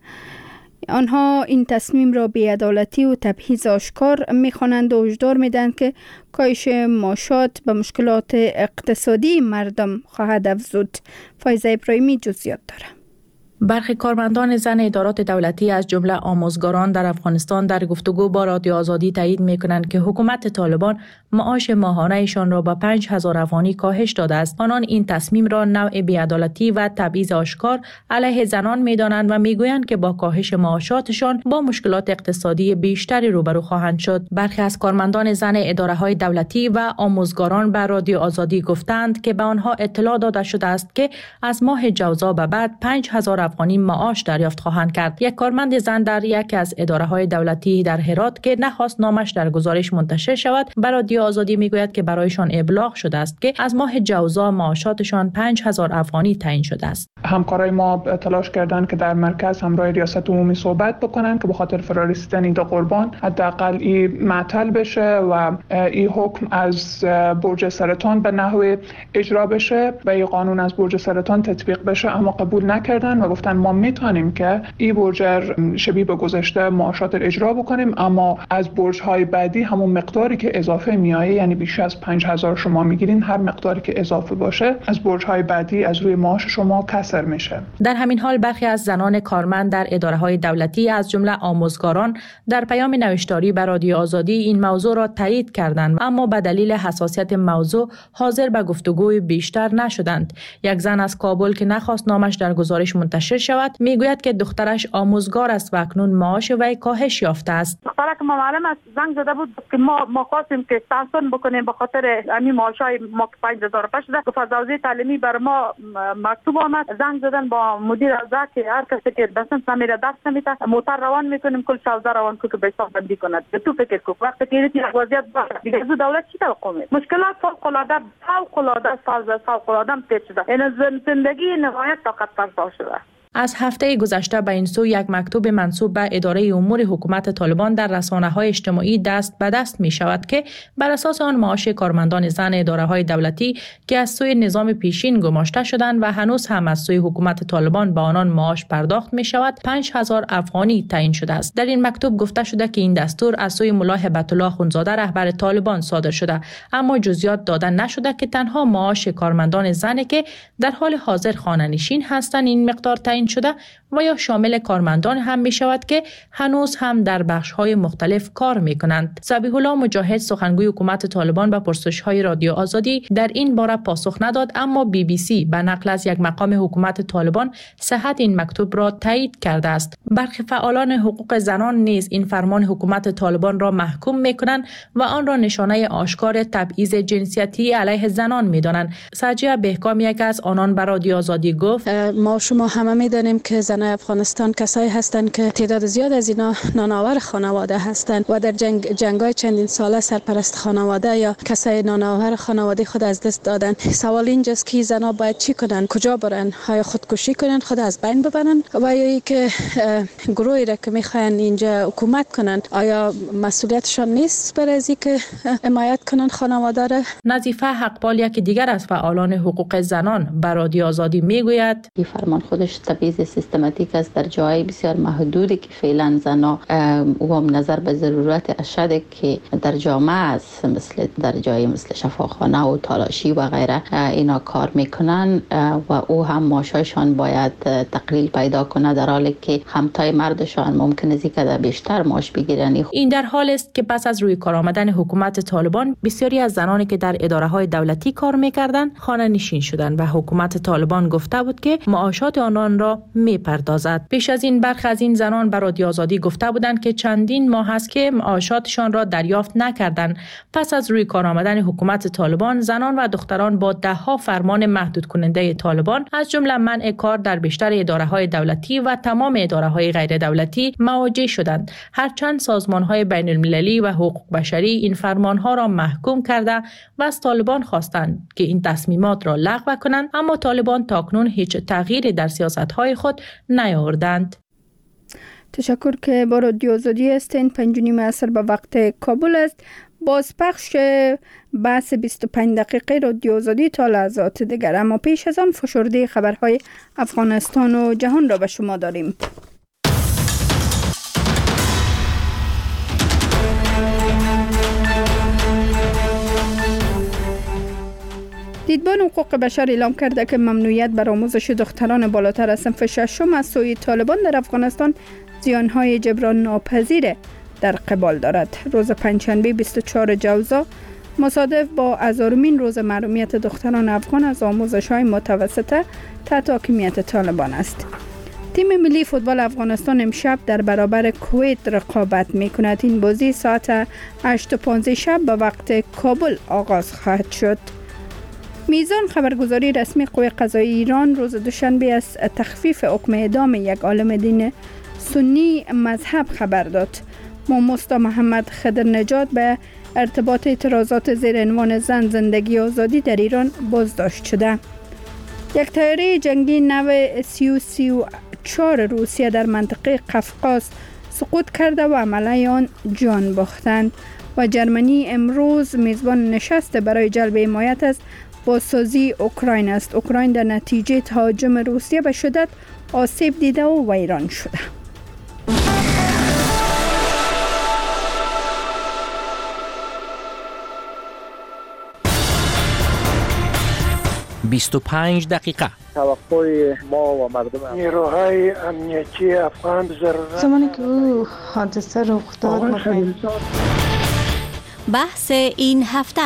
آنها این تصمیم را بی‌عدالتی و تبعیض آشکار می‌خوانند و هشدار می‌دهند که کاهش معاشات به مشکلات اقتصادی مردم خواهد افزود. فایزه ابراهیمی جزئیات دارد. برخی کارمندان زن ادارات دولتی از جمله آموزگاران در افغانستان در گفتگو با رادیو آزادی تایید می‌کنند که حکومت طالبان معاش ماهانه‌شان را با پنج هزار افغانی کاهش داده است. آنان این تصمیم را نوع بی‌عدالتی و تبعیض آشکار علیه زنان می‌دانند و می‌گویند که با کاهش معاشاتشان با مشکلات اقتصادی بیشتری روبرو خواهند شد. برخی از کارمندان زن اداره‌های دولتی و آموزگاران به رادیو آزادی گفتند که به آنها اطلاع داده شده است که از ماه جوزا به بعد پنج هزار افغانی معاش دریافت خواهند کرد. یک کارمند زن در یکی از اداره‌های دولتی در هرات که نخواست نامش در گزارش منتشر شود، به رادیو آزادی میگوید که برایشان ابلاغ شده است که از ماه جوزا معاشاتشان پنج هزار افغانی تعیین شده است. همکارای ما تلاش کردند که در مرکز همراه ریاست عمومی صحبت بکنن که به خاطر فرارسیدن این دو قربان حداقل این معطل بشه و این حکم از برج سرطان به نحو اجرا بشه و این قانون از برج سرطان تطبیق بشه، اما قبول نکردن و گفتن ما میتونیم که این برج شبیه به گذشته معاشات اجرا بکنیم، اما از برج‌های بعدی همون مقداری که اضافه میایه، یعنی بیش از پنج هزار شما میگیرین، هر مقداری که اضافه باشه از برج‌های بعدی از روی معاش شما کسر میشه. در همین حال برخی از زنان کارمند در اداره‌های دولتی از جمله آموزگاران در پیام نوشتاری به رادیو آزادی این موضوع را تایید کردند، اما به دلیل حساسیت موضوع حاضر به گفتگوی بیشتر نشدند. یک زن از کابل که نخواست نامش در گزارش منتشر شود میگوید که دخترش آموزگار است و اکنون معاش وی کاهش یافته است. دخترک ما معلم است، زنگ زده بود که ما ما خواستیم که تحسین بکنیم به خاطر همین معاشای ما که پنج هزار و شده. گفت حوزه تعلیمی بر ما مکتوب آمد، زنگ زدن با مدیر حوزه که هر کسی که بسن سمیره درس نمیده موتر روان میکنیم کل حوزه روان کو که به حساب بندی کند. تو فکر کو وقتی که این وضعیت دیگه از دولت چی توقع می؟ مشکلات فوق العاده فوق العاده فوق العاده پیش شده. این زندگی نهایت طاقت فرسا شده. از هفته گذشته به این سو یک مکتوب منسوب به اداره امور حکومت طالبان در رسانه‌های اجتماعی دست به دست می شود که بر اساس آن معاش کارمندان زن اداره‌های دولتی که از سوی نظام پیشین گماشته شدند و هنوز هم از سوی حکومت طالبان به آنان معاش پرداخت می شود پنج هزار افغانی تعیین شده است. در این مکتوب گفته شده که این دستور از سوی ملا هبت الله اخوندزاده رهبر طالبان صادر شده، اما جزئیات داده نشده که تنها معاش کارمندان زنی که در حال حاضر خانه‌نشین هستند این مقدار تعیین شده و یا شامل کارمندان هم می شود که هنوز هم در بخش‌های مختلف کار می کنند. ذبیح الله مجاهد سخنگوی حکومت طالبان به پرسش‌های رادیو آزادی در این باره پاسخ نداد، اما بی بی سی به نقل از یک مقام حکومت طالبان صحت این مکتوب را تایید کرده است. برخی فعالان حقوق زنان نیز این فرمان حکومت طالبان را محکوم می کنند و آن را نشانه آشکار تبعیض جنسیتی علیه زنان می دانند. سجیه بهکام یک از آنان به رادیو آزادی گفت ما شما همه می دانیم که زنان افغانستان کسایی هستند که تعداد زیاد از اینا نانآور خانواده هستند و در جنگ جنگ‌های چندین ساله سرپرست خانواده یا کسای نانآور خانواده خود از دست دادن. سوال اینجاست که زنان باید چی کنن؟ کجا برن؟ آیا خودکشی کنن، خود از بین ببرن، و یا اینکه گروهی را که میخواین اینجا حکومت کنن آیا مسئولیتشان نیست برای از اینکه حمایت کنن خانواده را؟ نظیفه حقپال یک دیگر از فعالان حقوق زنان به رادیو آزادی میگوید این فرمان خودش تبعیض سیستماتیک است در جای بسیار محدودی که فعلا زنها و نظر به ضرورت اشد که در جامعه است، مثل در جای مثل شفاخانه و تالاشی و غیره اینا کار میکنن و او هم معاششان باید تقلیل پیدا کنه، در حالی که همتای مردشان ممکن است که بیشتر معاش بگیرن. این در حال است که پس از روی کار آمدن حکومت طالبان بسیاری از زنانی که در اداره‌های دولتی کار میکردند خانه نشین شدند و حکومت طالبان گفته بود که معاشات آنان را را می پردازد. پیش از این برخی از این زنان به رادیو آزادی گفته بودند که چندین ماه است که معاشاتشان را دریافت نکردند. پس از روی کار آمدن حکومت طالبان، زنان و دختران با ده ها فرمان محدود کننده طالبان از جمله منع کار در بیشتر اداره‌های دولتی و تمام اداره‌های غیر دولتی مواجه شدند. هرچند سازمان‌های بین المللی و حقوق بشری این فرمان‌ها را محکوم کرده و از طالبان خواستند که این تصمیمات را لغو کنند، اما طالبان تاکنون هیچ تغییری در سیاست‌های خود نیاوردند. تشکر که با رادیو آزادی هستین. پنج و نیم عصر به وقت کابل است. بازپخش بحث بیست و پنج دقیقه رادیو آزادی تا لحظات دیگر، اما پیش از آن فشرده خبرهای افغانستان و جهان را به شما داریم. دیدبان حقوق بشر اعلام کرده که ممنوعیت بر آموزش دختران بالاتر از صنف ششم از سوی طالبان در افغانستان زیانهای جبران ناپذیر در قبال دارد. روز پنجشنبه بیست و چهارم جوزا مصادف با هزارمین روز محرومیت دختران افغان از آموزش‌های متوسطه تحت حاکمیت طالبان است. تیم ملی فوتبال افغانستان امشب در برابر کویت رقابت می‌کند. این بازی ساعت هشت و پانزده شب به وقت کابل آغاز خواهد شد. میزان خبرگزاری رسمی قوه قضایی ایران روز دوشنبه از تخفیف حکم اعدام یک عالم دین سنی مذهب خبر داد. ماموستا محمد خضر نژاد به ارتباط اعتراضات زیر عنوان زن زندگی آزادی در ایران بازداشت شده. یک طیاره جنگی نو سی سی و چهار روسیه در منطقه قفقاز سقوط کرده و عمله آن جان باختند و جرمنی امروز میزبان نشست برای جلب حمایت از بازسازی اوکراین است. اوکراین در نتیجه تهاجم روسیه به شدت آسیب دیده و ویران شده. بیست و پنج دقیقه. توقع ما و مردم نیروهای امنیتی افغان ضرورت زمانی که او حادثه رخ داد بحث این هفته.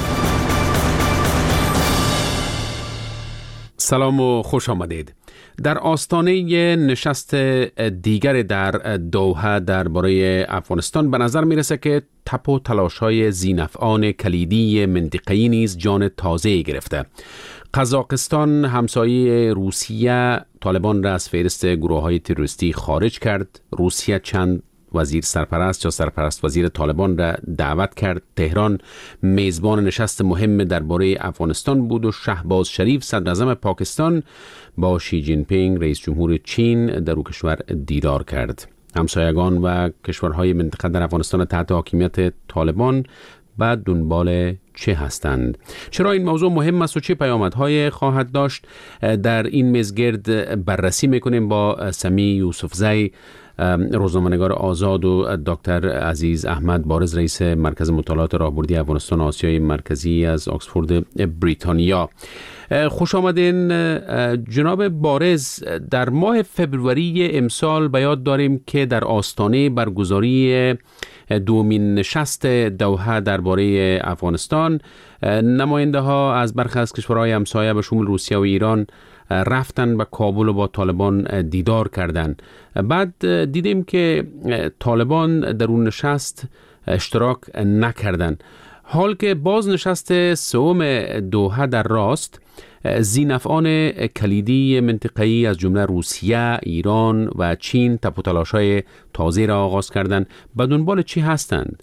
سلام و خوش آمدید. در آستانه نشست دیگر در دوحه درباره افغانستان به نظر میرسه که تپ و تلاش‌های ذی‌نفعان کلیدی منطقه‌ای نیز جان تازه‌ای گرفته. قزاقستان همسایه روسیه طالبان را از فهرست گروه‌های تروریستی خارج کرد. روسیه چند وزیر سرپرست یا سرپرست وزیر طالبان را دعوت کرد. تهران میزبان نشست مهم درباره افغانستان بود و شهباز شریف صدر اعظم پاکستان با شی جین پینگ رئیس جمهور چین در او کشور دیدار کرد. همسایگان و کشورهای منطقه در افغانستان تحت حاکمیت طالبان بعد دنبال چه هستند؟ چرا این موضوع مهم است و چه پیامدهای خواهد داشت؟ در این میزگرد بررسی میکنیم با سمی یوسفزی، روزنامه‌نگار آزاد، و دکتر عزیز احمد بارز رئیس مرکز مطالعات راهبردی افغانستان آسیای مرکزی از آکسفورد بریتانیا. خوش آمدین جناب بارز. در ماه فبروری امسال به یاد داریم که در آستانه برگزاری دومین نشست دوحه درباره افغانستان نماینده ها از برخی از کشورهای همسایه به شمول روسیه و ایران رفتن به کابل و با طالبان دیدار کردند. بعد دیدیم که طالبان در اون نشست اشتراک نکردند. حال که باز نشست سوم دوحه در راست، ذی‌نفعان کلیدی منطقه‌ای از جمله روسیه، ایران و چین تپ و تلاش‌های تازه را آغاز کردند. به دنبال چی هستند؟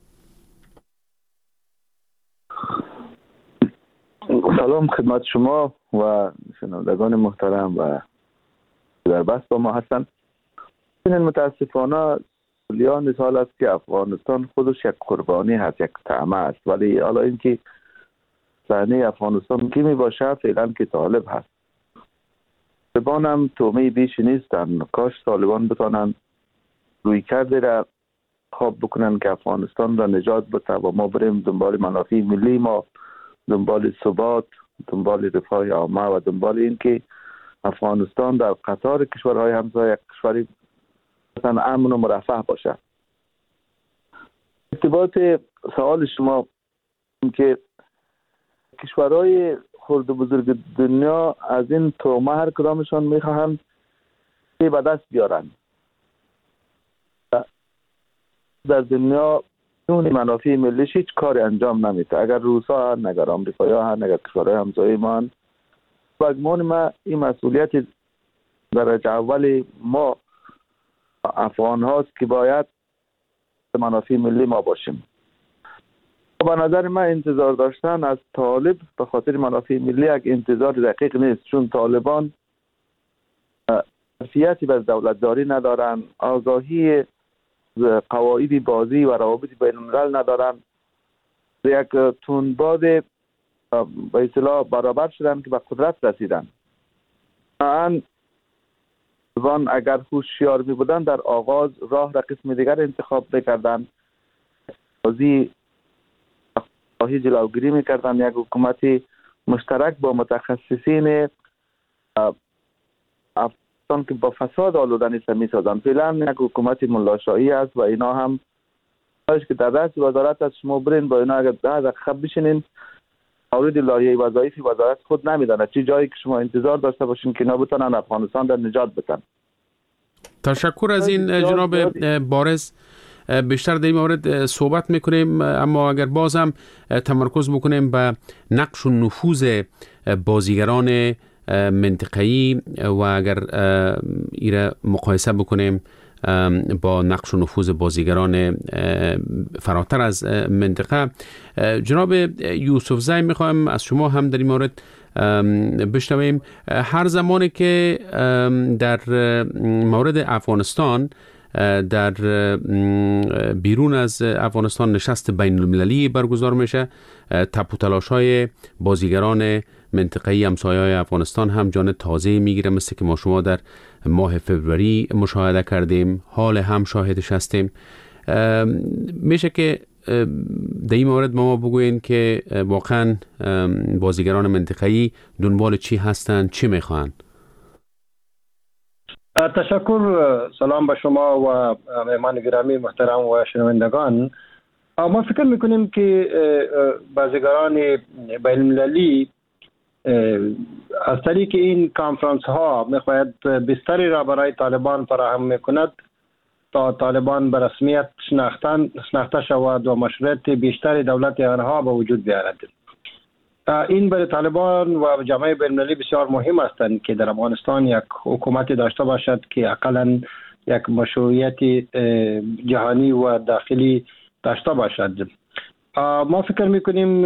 سلام خدمت شما و شنوندگان محترم و در بحث با ما هستند. متاسفانه سالیان سال است که افغانستان خودش یک قربانی هست، یک طعمه است، ولی حالا اینکه صحنه افغانستان کی می باشه فعلا که طالب هست. طالبان هم تومه بیش نیستن. کاش طالبان بتانن روی کرده را خواب بکنن که افغانستان را نجات بده و ما بریم دنبال منافع ملی ما، دنبال ثبات، دنبال رفاه عامه و دنبال این که افغانستان در قطار کشورهای همسایه کشوری مثلا امن و مرفه باشه. ارتباط سوال شما که کشورهای خرد و بزرگ دنیا از این تومه هر کدامشان میخواهند به دست بیارند. در دنیا اون منافع ملیش هیچ کاری انجام نمیده. اگر روسا هن، اگر آمریکایی هن، اگر کشورهای همسایه ما هن، بگمان ما این مسئولیت درجه اول ما افغان هاست که باید منافع ملی ما باشیم. به نظر من انتظار داشتن از طالب به خاطر منافع ملی یک انتظار دقیق نیست، چون طالبان ظرفیتی به دولتداری ندارن، آگاهی قواعد بازی و روابط بین الملل ندارن، یک تندباد به اصطلاح برابر شدن که به قدرت رسیدن. آن طالبان اگر هوشیار می بودن در آغاز راه را قسم دیگر انتخاب میکردن، بازی جلوگیری میکردن، یک حکومت مشترک با متخصصین افغانستان که با فساد آلوده نیست میسازن. فعلا یک حکومت ملاشایی است و اینا هم که در دست وزارت از شما برین با اینا اگر ده دقیقه بشینین مورد لایحه وظایف وزارت خود نمیدانه چه جایی که شما انتظار داشته باشین که اینا بتونن افغانستان در نجات بدن. تشکر از این جناب بارز. بیشتر در این مورد صحبت میکنیم، اما اگر باز هم تمرکز بکنیم به نقش و نفوذ بازیگران منطقه‌ای و اگر ایره مقایسه بکنیم با نقش و نفوذ بازیگران فراتر از منطقه، جناب یوسف زی میخوایم از شما هم در این مورد بشنویم. هر زمانی که در مورد افغانستان در بیرون از افغانستان نشست بین المللی برگزار میشه، تپ و تلاش های بازیگران منطقه‌ای همسایه‌های افغانستان هم جان تازه میگیره، مثل که ما شما در ماه فوریه مشاهده کردیم، حال هم شاهدش هستیم. میشه که در این مورد ما بگوین که واقعا بازیگران منطقه‌ای دنبال چی هستند، چی میخوان؟ تشکر. سلام به شما و مهمان گرامی محترم و شنوندگان. ما فکر میکنیم که بازیگران بین المللی از طریق این کانفرانس ها میخواهد بستری را برای طالبان فراهم میکند تا طالبان به رسمیت شناخته شود و مشروعیت بیشتر دولت آنها به وجود بیاید. این برای طالبان و جامعه بین المللی بسیار مهم هستند که در افغانستان یک حکومت داشته باشد که اقلا یک مشروعیت جهانی و داخلی داشته باشد. ما فکر میکنیم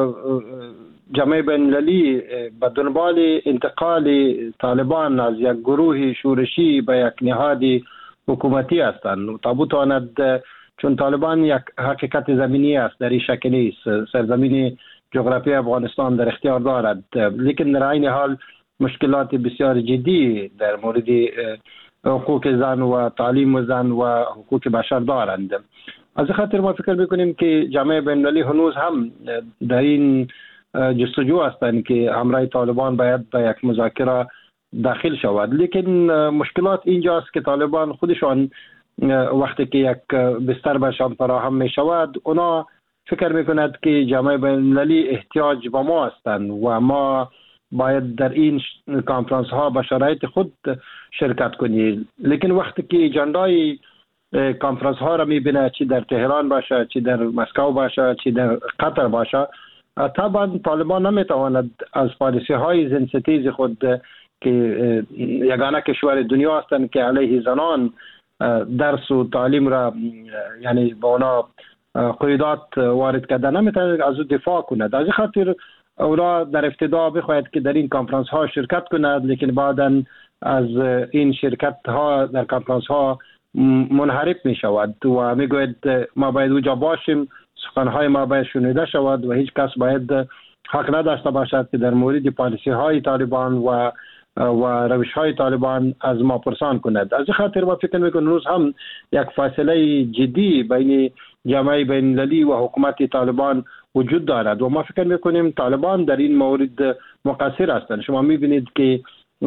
جامعه بین المللی به دنبال انتقال طالبان از یک گروه شورشی به یک نهاد حکومتی هستند تا بتواند، چون طالبان یک حقیقت زمینی است، در این شکل نیست. سرزمین جغرافی افغانستان در اختیار دارد، لیکن در این حال مشکلات بسیار جدی در مورد حقوق زن و تعلیم زن و حقوق بشر دارند. از خاطر ما فکر میکنیم که جامعه بین المللی هنوز هم در این جستجو هستند که همراه طالبان باید به یک مذاکره داخل شود. لیکن مشکلات اینجاست که طالبان خودشان وقتی که یک بستر برشان فراهم می شود، اونا فکر میکند که جامعه بین المللی احتیاج به ما هستند و ما باید در این کانفرانس ها به شرایط خود شرکت کنیم. لیکن وقتی که اجندای کانفرانس ها را میبینه، چی در تهران باشه، چی در مسکو باشه، چی در قطر باشه، طبعا طالبان نمیتواند از پالیسی های زنستیز خود که یگانه کشور دنیا هستند که علیه زنان درس و تعلیم را یعنی به اونا قیودات وارد کرده، نمیتواند از او دفاع کند. از خاطر اونا در ابتدا بخواهد که در این کانفرانس ها شرکت کند، لیکن بعدا از این شرکت ها در کانفرانس ها منحرف می شود و می گوید ما باید اونجا باشیم، سخنهای ما باید شنیده شود و هیچ کس باید حق نداشته باشد که در مورد پالیسی های طالبان و و روش های طالبان از ما پرسان کند. از خاطر ما فکر میکنم روز هم یک فاصله جدی بین جامعه بین المللی و حکومت طالبان وجود دارد و ما فکر میکنیم طالبان در این مورد مقصر هستند. شما میبینید که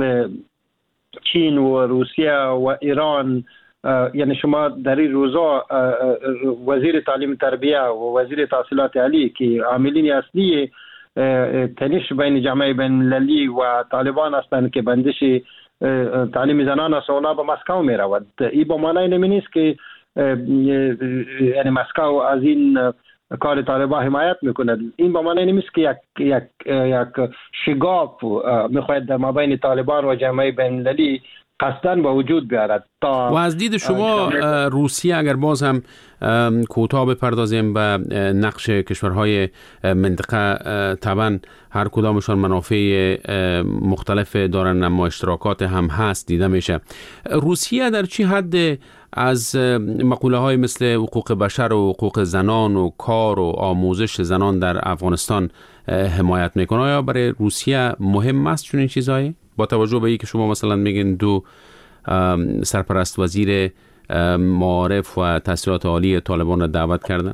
چین و روسیه و ایران، یعنی شما در این روزا وزیر تعلیم تربیه و وزیر تحصیلات عالی که عاملین اصلی تنش بین جامعه بین المللی و طالبان هستند که بندش تعلیم زنان است اونا به مسکو می رود. این با معنی نمی نیست که یعنی مسکو از این کار طالبان حمایت میکنه. این به معنی نیست که یک یک یک شگاف میخواهد در مابین طالبان و جامعه بین المللی قصدن به وجود بیارد. و از دید شما روسیه اگر باز هم کوتاه بپردازیم به نقش کشورهای منطقه، طبعا هر کدامشان منافع مختلف دارن اما اشتراکات هم هست دیده میشه. روسیه در چی حد از مقوله های مثل حقوق بشر و حقوق زنان و کار و آموزش زنان در افغانستان حمایت میکنه؟ آیا برای روسیه مهم است چون این چیزهایی؟ با توجه به اینکه شما مثلا میگین دو سرپرست وزیر معارف و تحصیلات عالی طالبان را دعوت کردن؟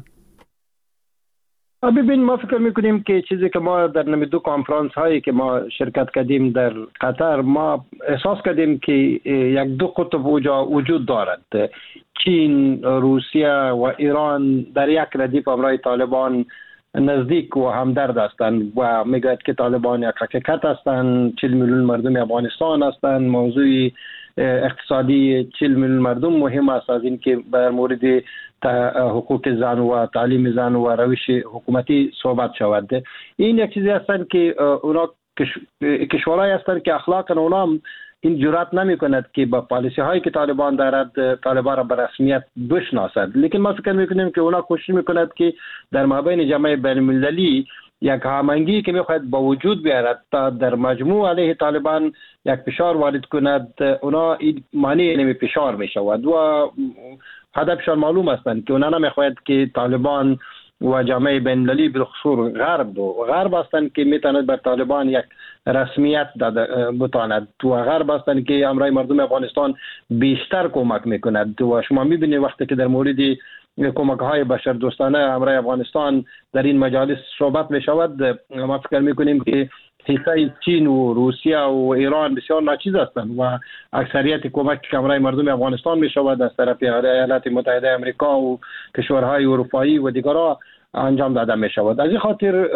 ببین ما فکر میکنیم که چیزی که ما در نمی دو کنفرانس هایی که ما شرکت کردیم در قطر، ما احساس کردیم که یک دو قطب وجود دارد. چین، روسیه و ایران در یک ردیف همراه طالبان نزدیک و همدرد هستند و میگوید که طالبان یک حقیقت هستند. چهل میلیون مردم افغانستان هستند. موضوع اقتصادی چهل میلیون مردم مهم است از اینکه در مورد حقوق زن و تعلیم زن و روش حکومتی صحبت شود. این یک چیزی هستند که اونا کشورهایی هستند که اخلاقا اونا این جرأت نمی کند که با پالیسی هایی که طالبان دارد طالبان را به رسمیت بشناسد. لیکن ما فکر میکنیم که اونا کوشش میکند که در مابین جامعه بین المللی یک هماهنگی که میخواهد با وجود بیارد تا در مجموع علیه طالبان یک فشار وارد کند. اونا این معنی نمی فشار میشود و هدفشان معلوم هستند که اونا نمیخواهد که طالبان و جامعه بین المللی بالخصوص غرب و غرب هستند که میتواند بر طالبان یک رسمیت داده بتواند و غرب هستند که امرای مردم افغانستان بیشتر کمک میکند. و شما میبینید وقتی که در مورد کمک های بشر دوستانه امرای افغانستان در این مجالس صحبت میشود، ما فکر میکنیم که حصه چین و روسیه و ایران بسیار ناچیز هستند و اکثریت کمک که امرای مردم افغانستان میشود از طرف ایالات متحده آمریکا و کشورهای اروپایی و دیگرها انجام داده میشود. از این خاطر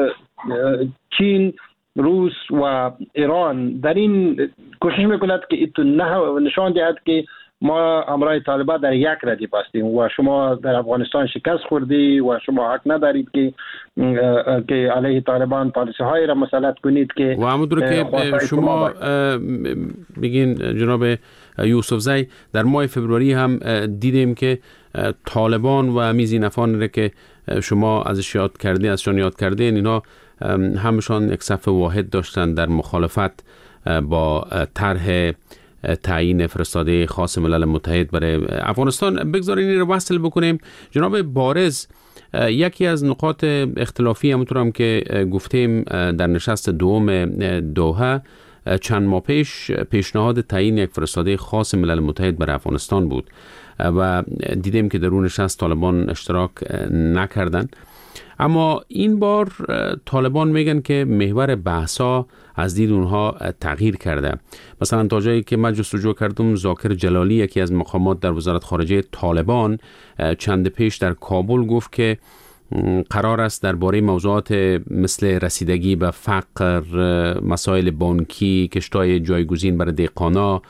چین، روس و ایران در این کوشش میکند که ایتو نشان دهد که ما امرای طالبان در یک ردیف هستیم و شما در افغانستان شکست خوردی و شما حق ندارید که که علیه طالبان پالیسی های را مسلط کنید. که و همونطور که شما میگین جناب یوسفزی، در ماه فبروری هم دیدیم که طالبان و میزی نفان را که شما ازش یاد کردین ازشان یاد کردین اینا همشان یک صف واحد داشتن در مخالفت با طرح تعیین فرستاده خاص ملل متحد برای افغانستان. بگذارین این رو وصل بکنیم. جناب بارز، یکی از نقاط اختلافی همونطور هم که گفتیم در نشست دوم دوحه چند ماه پیش پیشنهاد تعیین یک فرستاده خاص ملل متحد برای افغانستان بود و دیدیم که در اون نشست طالبان اشتراک نکردن. اما این بار طالبان میگن که محور بحثا از دید اونها تغییر کرده. مثلا تا جایی که من جستجو کردم، ذاکر جلالی یکی از مقامات در وزارت خارجه طالبان چند پیش در کابل گفت که قرار است درباره موضوعات مثل رسیدگی به فقر، مسائل بانکی، کشتای جایگزین برای دهقانا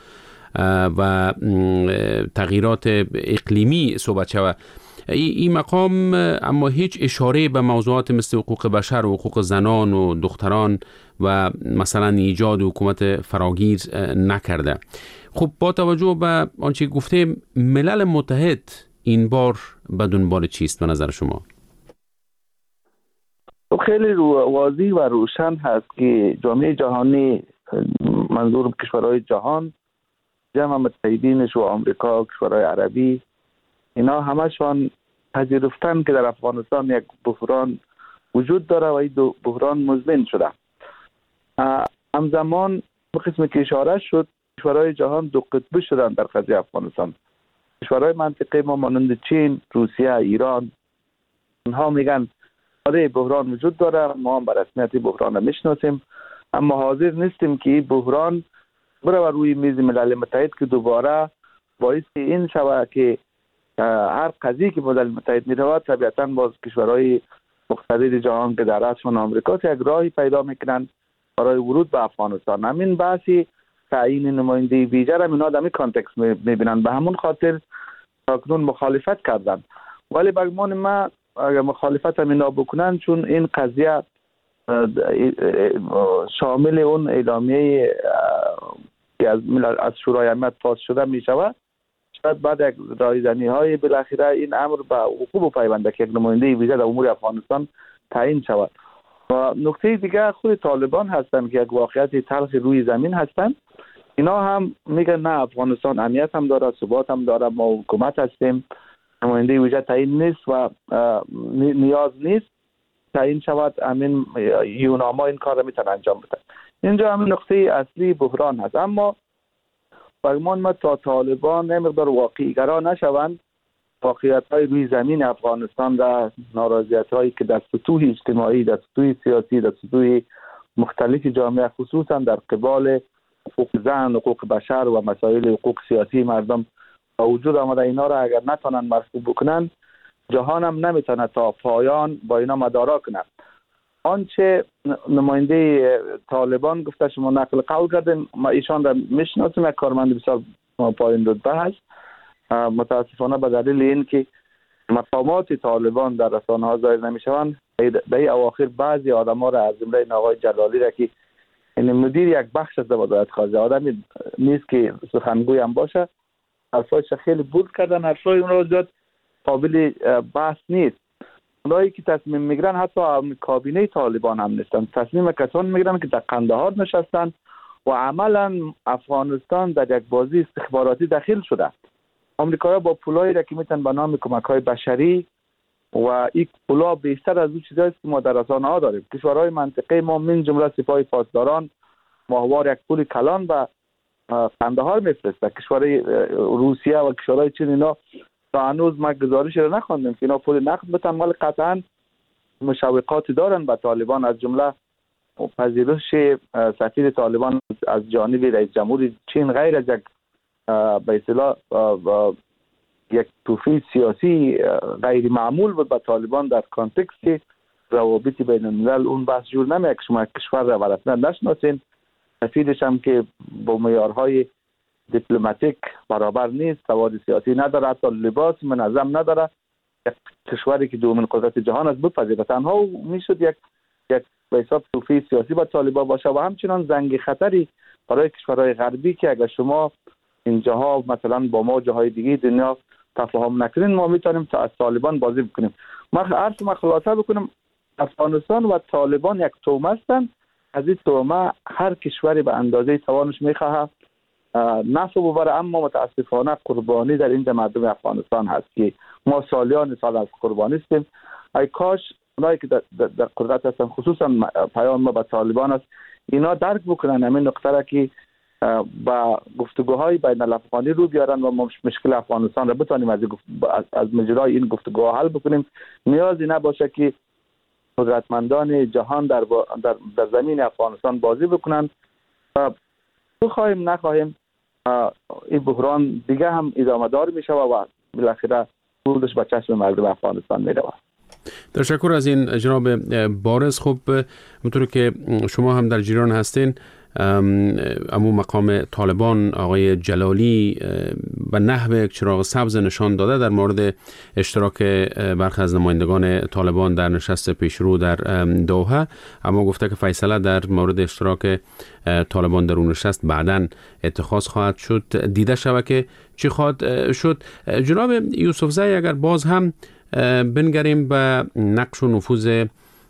و تغییرات اقلیمی صحبت شود. این مقام اما هیچ اشاره به موضوعات مثل حقوق بشر و حقوق زنان و دختران و مثلا ایجاد حکومت فراگیر نکرده. خب با توجه به آنچه گفته، ملل متحد این بار به دنبال چیست به نظر شما؟ خیلی واضح و روشن هست که جامعه جهانی، منظور کشورهای جهان، جمع متحدینش و آمریکا، کشورهای عربی، اینا همشان پذیرفتن که در افغانستان یک بحران وجود داره و این دو بحران مزمن شده. همزمان به قسمی که اشاره شد، کشورهای جهان دو قطبی شدن در قضیه افغانستان. کشورهای منطقه ما مانند چین، روسیه، ایران، اونها میگن آره بحران وجود داره، ما هم به رسمیت بحران را میشناسیم، اما حاضر نیستیم که این بحران بره روی میز ملل متحد که دوباره باعث این شود که هر قضیه که ملل متحد میرود طبیعتاً باز کشورهای مقتدر جهان که در رأسشان آمریکا یک راهی پیدا میکنن برای ورود به افغانستان. همین بحثی تعیین نماینده ویژه را اینا در این کانتکست میبینن، به همون خاطر تاکنون مخالفت کردن. ولی به گمان ما اگر مخالفت هم اینا بکنن، چون این قضیه شامل اون اعلامیه که از از شورای امنیت پاس شده می شود، شاید بعد یک رایزنی های بالاخره این امر به وقوع پیونده که یک نماینده ویژه در امور افغانستان تعیین شود. و نکته دیگه خود طالبان هستند که یک واقعیت تلخ روی زمین هستند. اینا هم میگن نه، افغانستان امنیت هم داره، ثبات هم داره، ما حکومت هستیم، نماینده ویژه تعیین نیست و نیاز نیست تعیین شود، همین یوناما این کار را میتونه انجام بده. اینجا همین نقطه اصلی بحران هست. اما برگمان ما تا طالبان نمیقدار واقعی گرا نشوند، واقعیت های روی زمین افغانستان و ناراضیت هایی که در سطوح اجتماعی، در سطوح سیاسی، در سطوح مختلف جامعه، خصوصا در قبال حقوق زن، حقوق بشر و مسائل حقوق سیاسی مردم با وجود آمده، اینا را اگر نتونن مرفوع بکنن، جهان هم نمیتونه تا پایان با اینا مدارا کنه. آنچه نماینده طالبان گفته شما نقل قول کردن، ما ایشان را میشناسیم، یک کارمند بسیار پایین رتبه هست. متاسفانه به دلیل این که مقامات طالبان در رسانه ها ظاهر نمیشوند، در این اواخر بعضی آدم ها را از جمله آقای جلالی را که این مدیر یک بخش از وزارت خارجه، آدمی نیست که سخنگوی هم باشه، حرفایش خیلی بود کردن، حرفای اون را زیاد قابل بحث نیست. اونایی که تصمیم میگیرن حتی کابینه طالبان هم نیستن، تصمیم کسان میگیرن که در قندهار نشستن و عملا افغانستان در یک بازی استخباراتی داخل شده. آمریکایی‌ها با پولایی را که میتونن به نام کمک‌های بشری و این پولا بیشتر از اون چیزایی که ما در رسانه‌ها داریم. کشورهای منطقه ما من جمله سپاه پاسداران ماهوار یک پول کلان به قندهار میفرسته. کشورهای روسیه و کشورهای چین اینا تا هنوز ما گزارش رو نخوندیم که اینا پول نقد بتن، ولی قطعا مشوقاتی دارن به طالبان، از جمله پذیرش سفیر طالبان از جانب رئیس جمهور چین غیر از یک به اصطلاح یک توفیق سیاسی غیر معمول بود به طالبان در کانتکست روابط بین الملل. اون بحث جور نمیاد که شما کشور را رسما نشناسین، سفیرش هم که با معیارهای دیپلماتیک برابر نیست، سواد سیاسی نداره، حتی لباس منظم نداره، یک کشوری که دومین قدرت جهان است بپذیره، تنها میشد یک یک به حساب توفیق سیاسی با طالبان باشه. و همچنان زنگ خطری برای کشورهای غربی که اگر شما اینجاها مثلا با ما جاهای دیگه دنیا تفاهم نکنین، ما میتونیم تا از طالبان بازی بکنیم. ما عرض ما خلاصه بکنم، افغانستان و طالبان یک تومه هستند. از این تومه هر کشوری به اندازه توانش میخواه نفع ببره، اما متاسفانه قربانی در این مردم افغانستان هست که ما سالیان سال از قربانی هستیم. ای کاش اونایی که در, در, در قدرت هستن، خصوصا پیام ما به طالبان است، اینا درک بکنن همین نقطه را که با گفتگوهای بین الافغانی رو بیارن و ما مشکل افغانستان را بتونیم از از مجرای این گفتگوها حل بکنیم. نیازی نباشه که قدرتمندان جهان در, در در زمین افغانستان بازی بکنن. بخواهیم نخواهیم این بحران دیگه هم ادامه دار میشه و بالاخره بودش به چشم مردم افغانستان میره. تشکر از این جناب بارز. خب همونطور که شما هم در جریان هستین، امو مقام طالبان آقای جلالی و نحو یک چراغ سبز نشان داده در مورد اشتراک برخی از نمایندگان طالبان در نشست پیشرو در دوحه، اما گفته که فیصله در مورد اشتراک طالبان در اون نشست بعداً اتخاذ خواهد شد، دیده شود که چی خواهد شد. جناب یوسفزئی، اگر باز هم بنگریم به نقش و نفوذ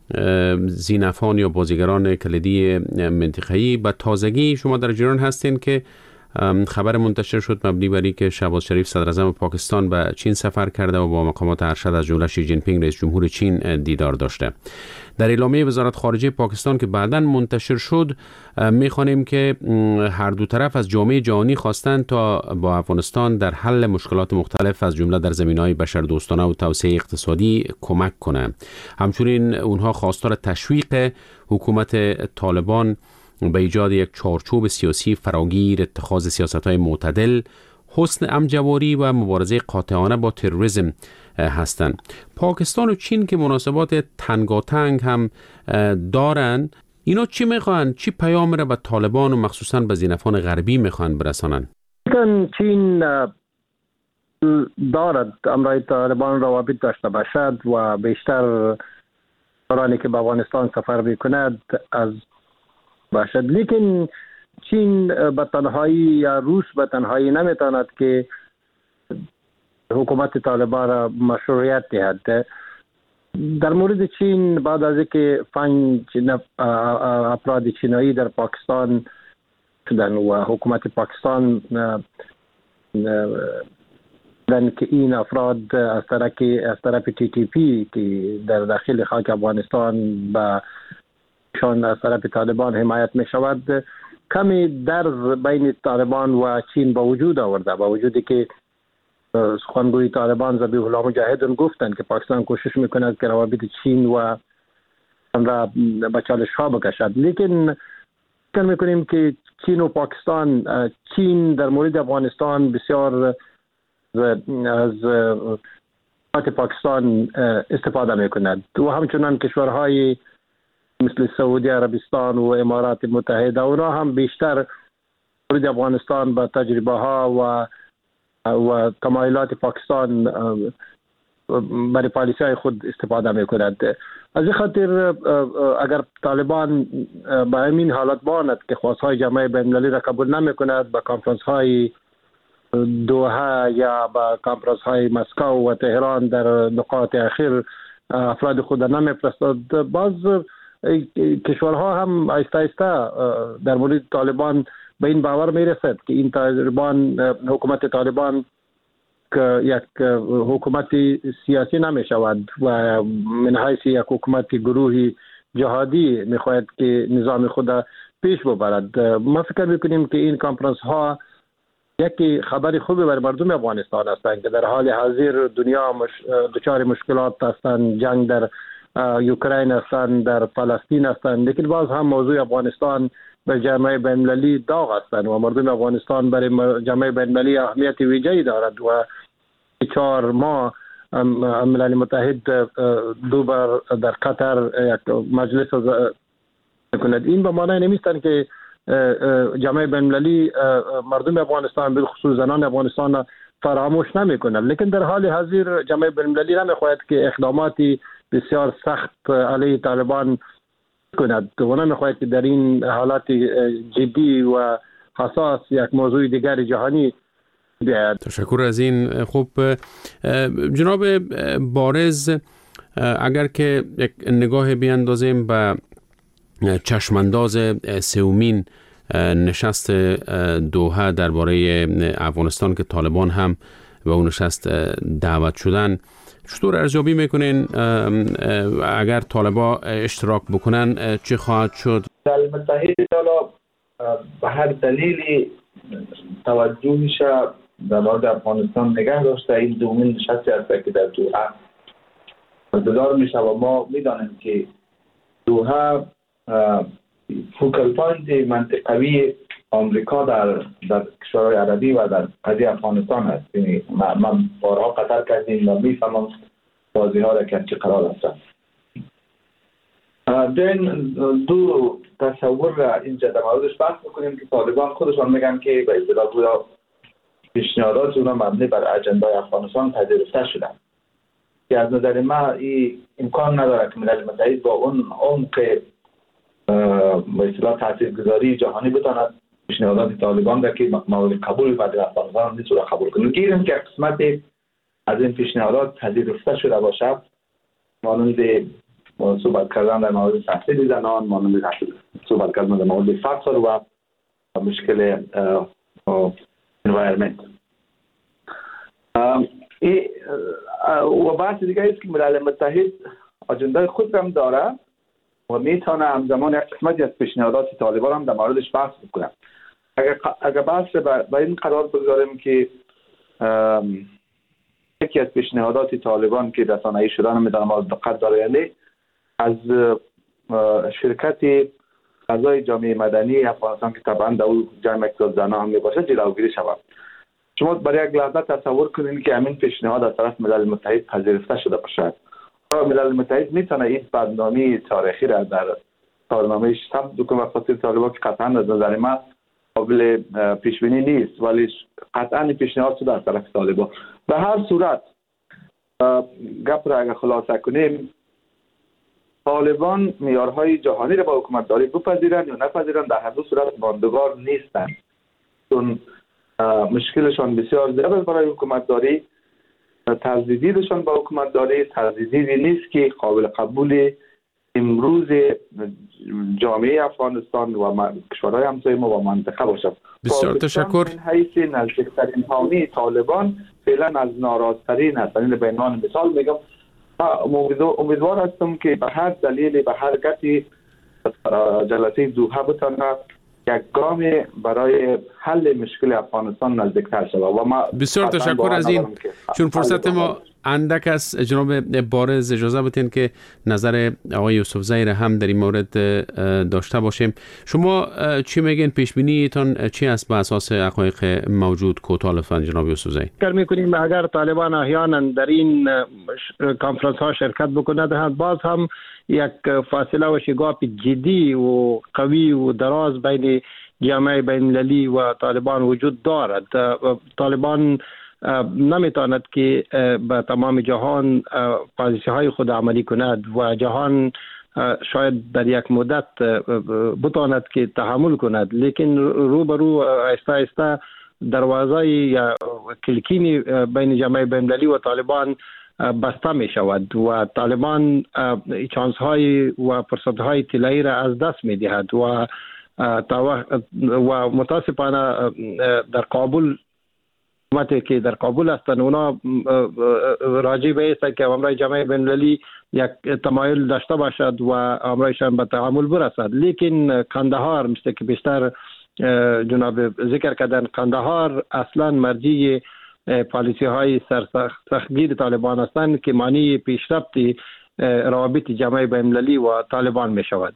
زینفان یا بازیگران کلیدی منطقه‌ای، به تازگی شما در جریان هستین که خبر منتشر شد مبنی بر اینکه شهباز شریف صدر اعظم پاکستان به چین سفر کرده و با مقامات ارشد از جمله شی جین پینگ رئیس جمهور چین دیدار داشته. در اعلامیه وزارت خارجه پاکستان که بعداً منتشر شد می‌خوانیم که هر دو طرف از جامعه جهانی خواستند تا با افغانستان در حل مشکلات مختلف از جمله در زمینه‌های بشردوستانه و توسعه اقتصادی کمک کنند. همچنین اونها خواستار تشویق حکومت طالبان به ایجاد یک چارچوب سیاسی فراگیر، اتخاذ سیاست‌های معتدل، حسن امجواری و مبارزه قاطعانه با تروریسم هستند. پاکستان و چین که مناسبات تنگاتنگ هم دارند، اینا چی میخوان؟ چی پیام را به طالبان و مخصوصا به زینفان غربی میخوان برسانن؟ چین دارد امرای طالبان روابط داشته باشد و بیشتر دورانی که به افغانستان سفر میکند از باشد، لیکن چین به تنهایی یا روس به تنهایی نمیتواند که حکومت طالبان را مشروعیت دهد. در مورد چین بعد از اینکه پنج افراد چینایی در پاکستان شدن و حکومت پاکستان دن که این افراد از طرف از طرف تی تی پی که در داخل خاک افغانستان به شان از طرف طالبان حمایت می شود، کمی درز بین طالبان و چین با وجود آورده، با وجودی که سخنگوی طالبان ذبیح الله مجاهدون گفتند که پاکستان کوشش میکند که روابط چین و آن را به چالش ها بکشد، لیکن فکر میکنیم که چین و پاکستان، چین در مورد افغانستان بسیار از پاکستان استفاده میکند و همچنان کشورهای مثل سعودی عربستان و امارات متحده اونا هم بیشتر مورد افغانستان با تجربه ها و و تمایلات پاکستان برای پالیسی های خود استفاده میکند. از این خاطر اگر طالبان به همین حالت باند که خواستهای جامعه بین المللی را قبول نمیکند، به کانفرانس های دوحه یا به کانفرانس های مسکو و تهران در نقاط اخیر افراد خود نمیفرستد، باز کشورها هم آیسته آیسته در مورد طالبان به این باور میرسد که این طالبان، حکومت طالبان که یک حکومت سیاسی نمی شود و من حیث یک حکومت گروهی جهادی میخواهد که نظام خود پیش ببرد. ما فکر میکنیم که این کانفرانس ها یکی خبری خوبی برای مردم افغانستان هستند که در حال حاضر دنیا مش... دچار مشکلات هستند، جنگ در اوکراین هستند، در فلسطین هستند، لیکن باز هم موضوع افغانستان به جامعه بین المللی داغ هستند و مردم افغانستان برای جامعه بین المللی اهمیت ویژه‌ای دارد و چهار ماه ملل متحد دو بار در قطر یک مجلس کند. این به معنی نمیستند که جامعه بین المللی مردم افغانستان به خصوص زنان افغانستان فراموش نمیکنند، لیکن در حال حاضر جامعه بین المللی نمیخواهد که اقداماتی بسیار سخت علیه طالبان کند و نمیخواهد که در این حالات جدی و حساس یک موضوع دیگر جهانی بیاید. تشکر از این. خب جناب بارز، اگر که یک نگاه بیاندازیم به چشمانداز سومین نشست دوحه درباره افغانستان که طالبان هم به اون نشست دعوت شدن، چطور ارزیابی میکنین اگر طالبان اشتراک بکنن چه خواهد شد؟ ملل متحد حالا به هر دلیلی توجهش در مورد افغانستان نگه داشته. این دومین نشستی است که در دوحه برگزار میشه و ما میدانیم که دوحه فوکال پوینت منطقوی آمریکا در در کشورهای عربی و در قضیه افغانستان است. یعنی من بارها قطر کردیم و میفهمم بازی ها را که چه قرار است. دین دو تصور را اینجا در موردش بحث میکنیم که طالبان خودشان میگن که به اصطلاح گویا پیشنهادات اونا مبنی بر اجندای افغانستان پذیرفته شدن که از نظر ما این امکان نداره که ملل متحد با اون عمق به اصطلاح تاثیرگذاری جهانی بتواند پیشنهادات طالبان را که مورد قبول بعد افغانستان نیست را قبول کنه. گیریم که قسمت از این پیشنهادات پذیرفته شده باشه، مانند صحبت کردن در مورد تحصیل زنان، مانند صحبت کردن در مورد فقر و مشکل انوایرمنت. و بحث دیگه است که ملل متحد اجندای خود هم داره و میتونه همزمان یک قسمتی از پیشنهادات طالبان هم در موردش بحث بکنه. اگر اگر بحث با این قرار بگذاریم که یکی از پیشنهادات طالبان که رسانه‌ای شدن میدونم مورد دقت داره، یعنی از شرکت اعضای جامعه مدنی افغانستان که طبعا در اون جمع اقتصاد زنان هم میباشه جلوگیری شود. شما برای یک لحظه تصور کنید که همین پیشنهاد از طرف ملل متحد پذیرفته شده باشد. ملل متحد میتونه این بدنامی تاریخی را در کارنامه ثبت بکنه و خاطر طالبان که قطعا از نظر من قابل پیش بینی نیست، ولی قطعا پیشنهاد شده از طرف طالبان. به هر صورت گپ را اگر خلاصه کنیم، طالبان معیارهای جهانی را با حکومتداری بپذیرند یا نپذیرند در هر دو صورت ماندگار نیستند، چون مشکلشان بسیار زیاد است برای حکومتداری. تجدیدشان با حکومتداری تجدیدی نیست که قابل قبول امروز جامعه افغانستان و کشورهای همسایه ما و منطقه باشد. بسیار تشکر. این حیث نزدیکترین حامی طالبان فعلا از ناراضترین است. این به عنوان مثال میگم، امیدوار هستم که به هر دلیل به هر گتی جلسه دوحه بتونه یک گام برای حل مشکل افغانستان نزدیکتر شود. و ما بسیار تشکر از این. چون فرصت ما اندک است، جناب بارز اجازه بدین که نظر آقای یوسفزئی را هم در این مورد داشته باشیم. شما چی میگین؟ پیش بینیتون چی است به اساس حقایق موجود؟ کوتاه لطفاً جناب یوسفزئی. فکر می‌کنیم اگر طالبان احیانا در این کانفرانس ها شرکت بکنند، باز هم یک فاصله و شگاف جدی و قوی و دراز بین جامعه بین المللی و طالبان وجود دارد. طالبان نمیتواند که به تمام جهان پالیسی های خود عملی کند و جهان شاید در یک مدت بتواند که تحمل کند، لیکن رو به رو آهسته آهسته دروازه یا کلکین بین جامعه بین المللی و طالبان بسته می شود و طالبان چانس های و فرصت های طلایی را از دست می دهد و و متاسفانه در کابل حکومتی که در کابل هستند اونا راجع به است که امرای جامعه بین المللی یک تمایل داشته باشد و امرایشان به تعامل برسد، لیکن قندهار مثل که بیشتر جناب ذکر کردن، قندهار اصلا مرجع پالیسی های سرسختگیر طالبان هستند که معنی پیشرفت روابط جامعه بین المللی و طالبان می شود.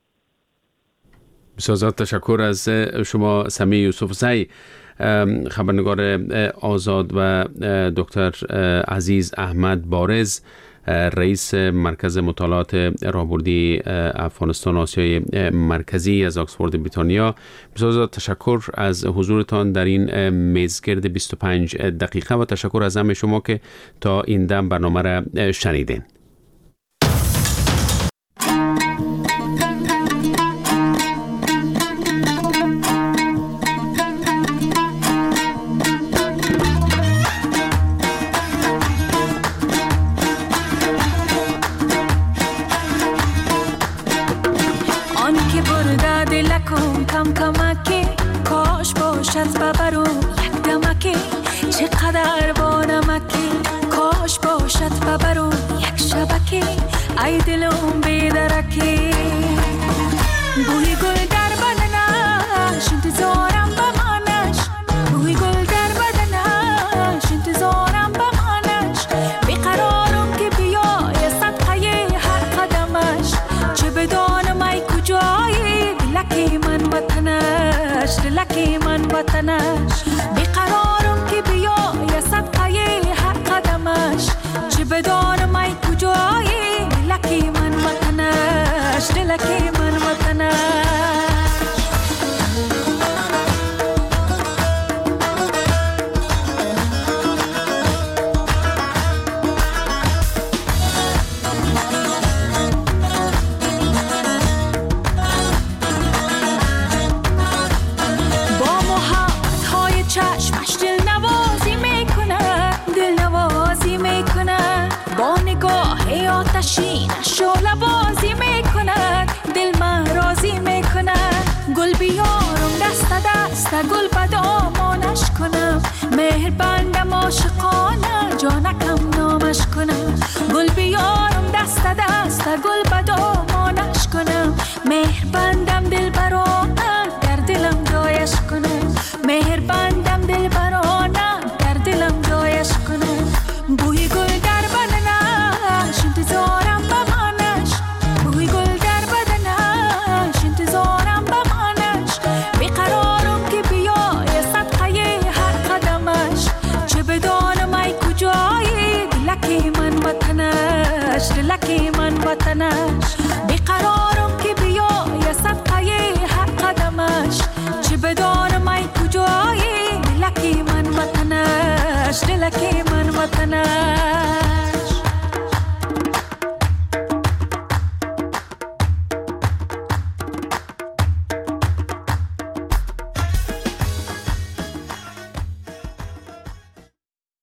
بسیار تشکر از شما سمیع یوسفزئی، خبرنگار آزاد و دکتر عزیز احمد بارز، رئیس مرکز مطالعات راهبردی افغانستان آسیای مرکزی از آکسفورد بریتانیا. بسیار تشکر از حضورتان در این میزگرد بیست و پنج دقیقه و تشکر از همه شما که تا این دم برنامه را شنیدین. ای دلم بیدرکی بوی گل در بدنش انتظارم بمانش، بوی گل در بدنش انتظارم بمانش، بیقرارم که بیای صدقه هر قدمش، چه بدانم ای کجایی دلکی من وطنش، دلکی من وطنش، بیقرارم که بیای صدقه هر قدمش، چه بدانم ای کجایی دلکی من وطنش، دلکی من وطنش. با محبت های چشمش دل نوازی میکنه، دل نوازی میکنه، با نگاه آتشینش شعله بازی میکند، دل من راضی میکند، گل بیارم دست دست گل به دامانش کنم، مهر بندم عاشقانه جانکم نامش کنم، گل بیارم دست دست گل به دامانش کنم، مهر بندم دل برانه در دلم جایش کنم، مهر بندم دل برانه در دلم جایش کنم، بوی گل در بدنش انتظارم بمانش، بوی گل در بدنش انتظارم بمانش، بیقرارم که بیای صدقه هر قدمش، چه بدانم ای کجایی دلکی من وطنش، دلکی من وطنش، بیقرارم که بیای دلکی من وطنه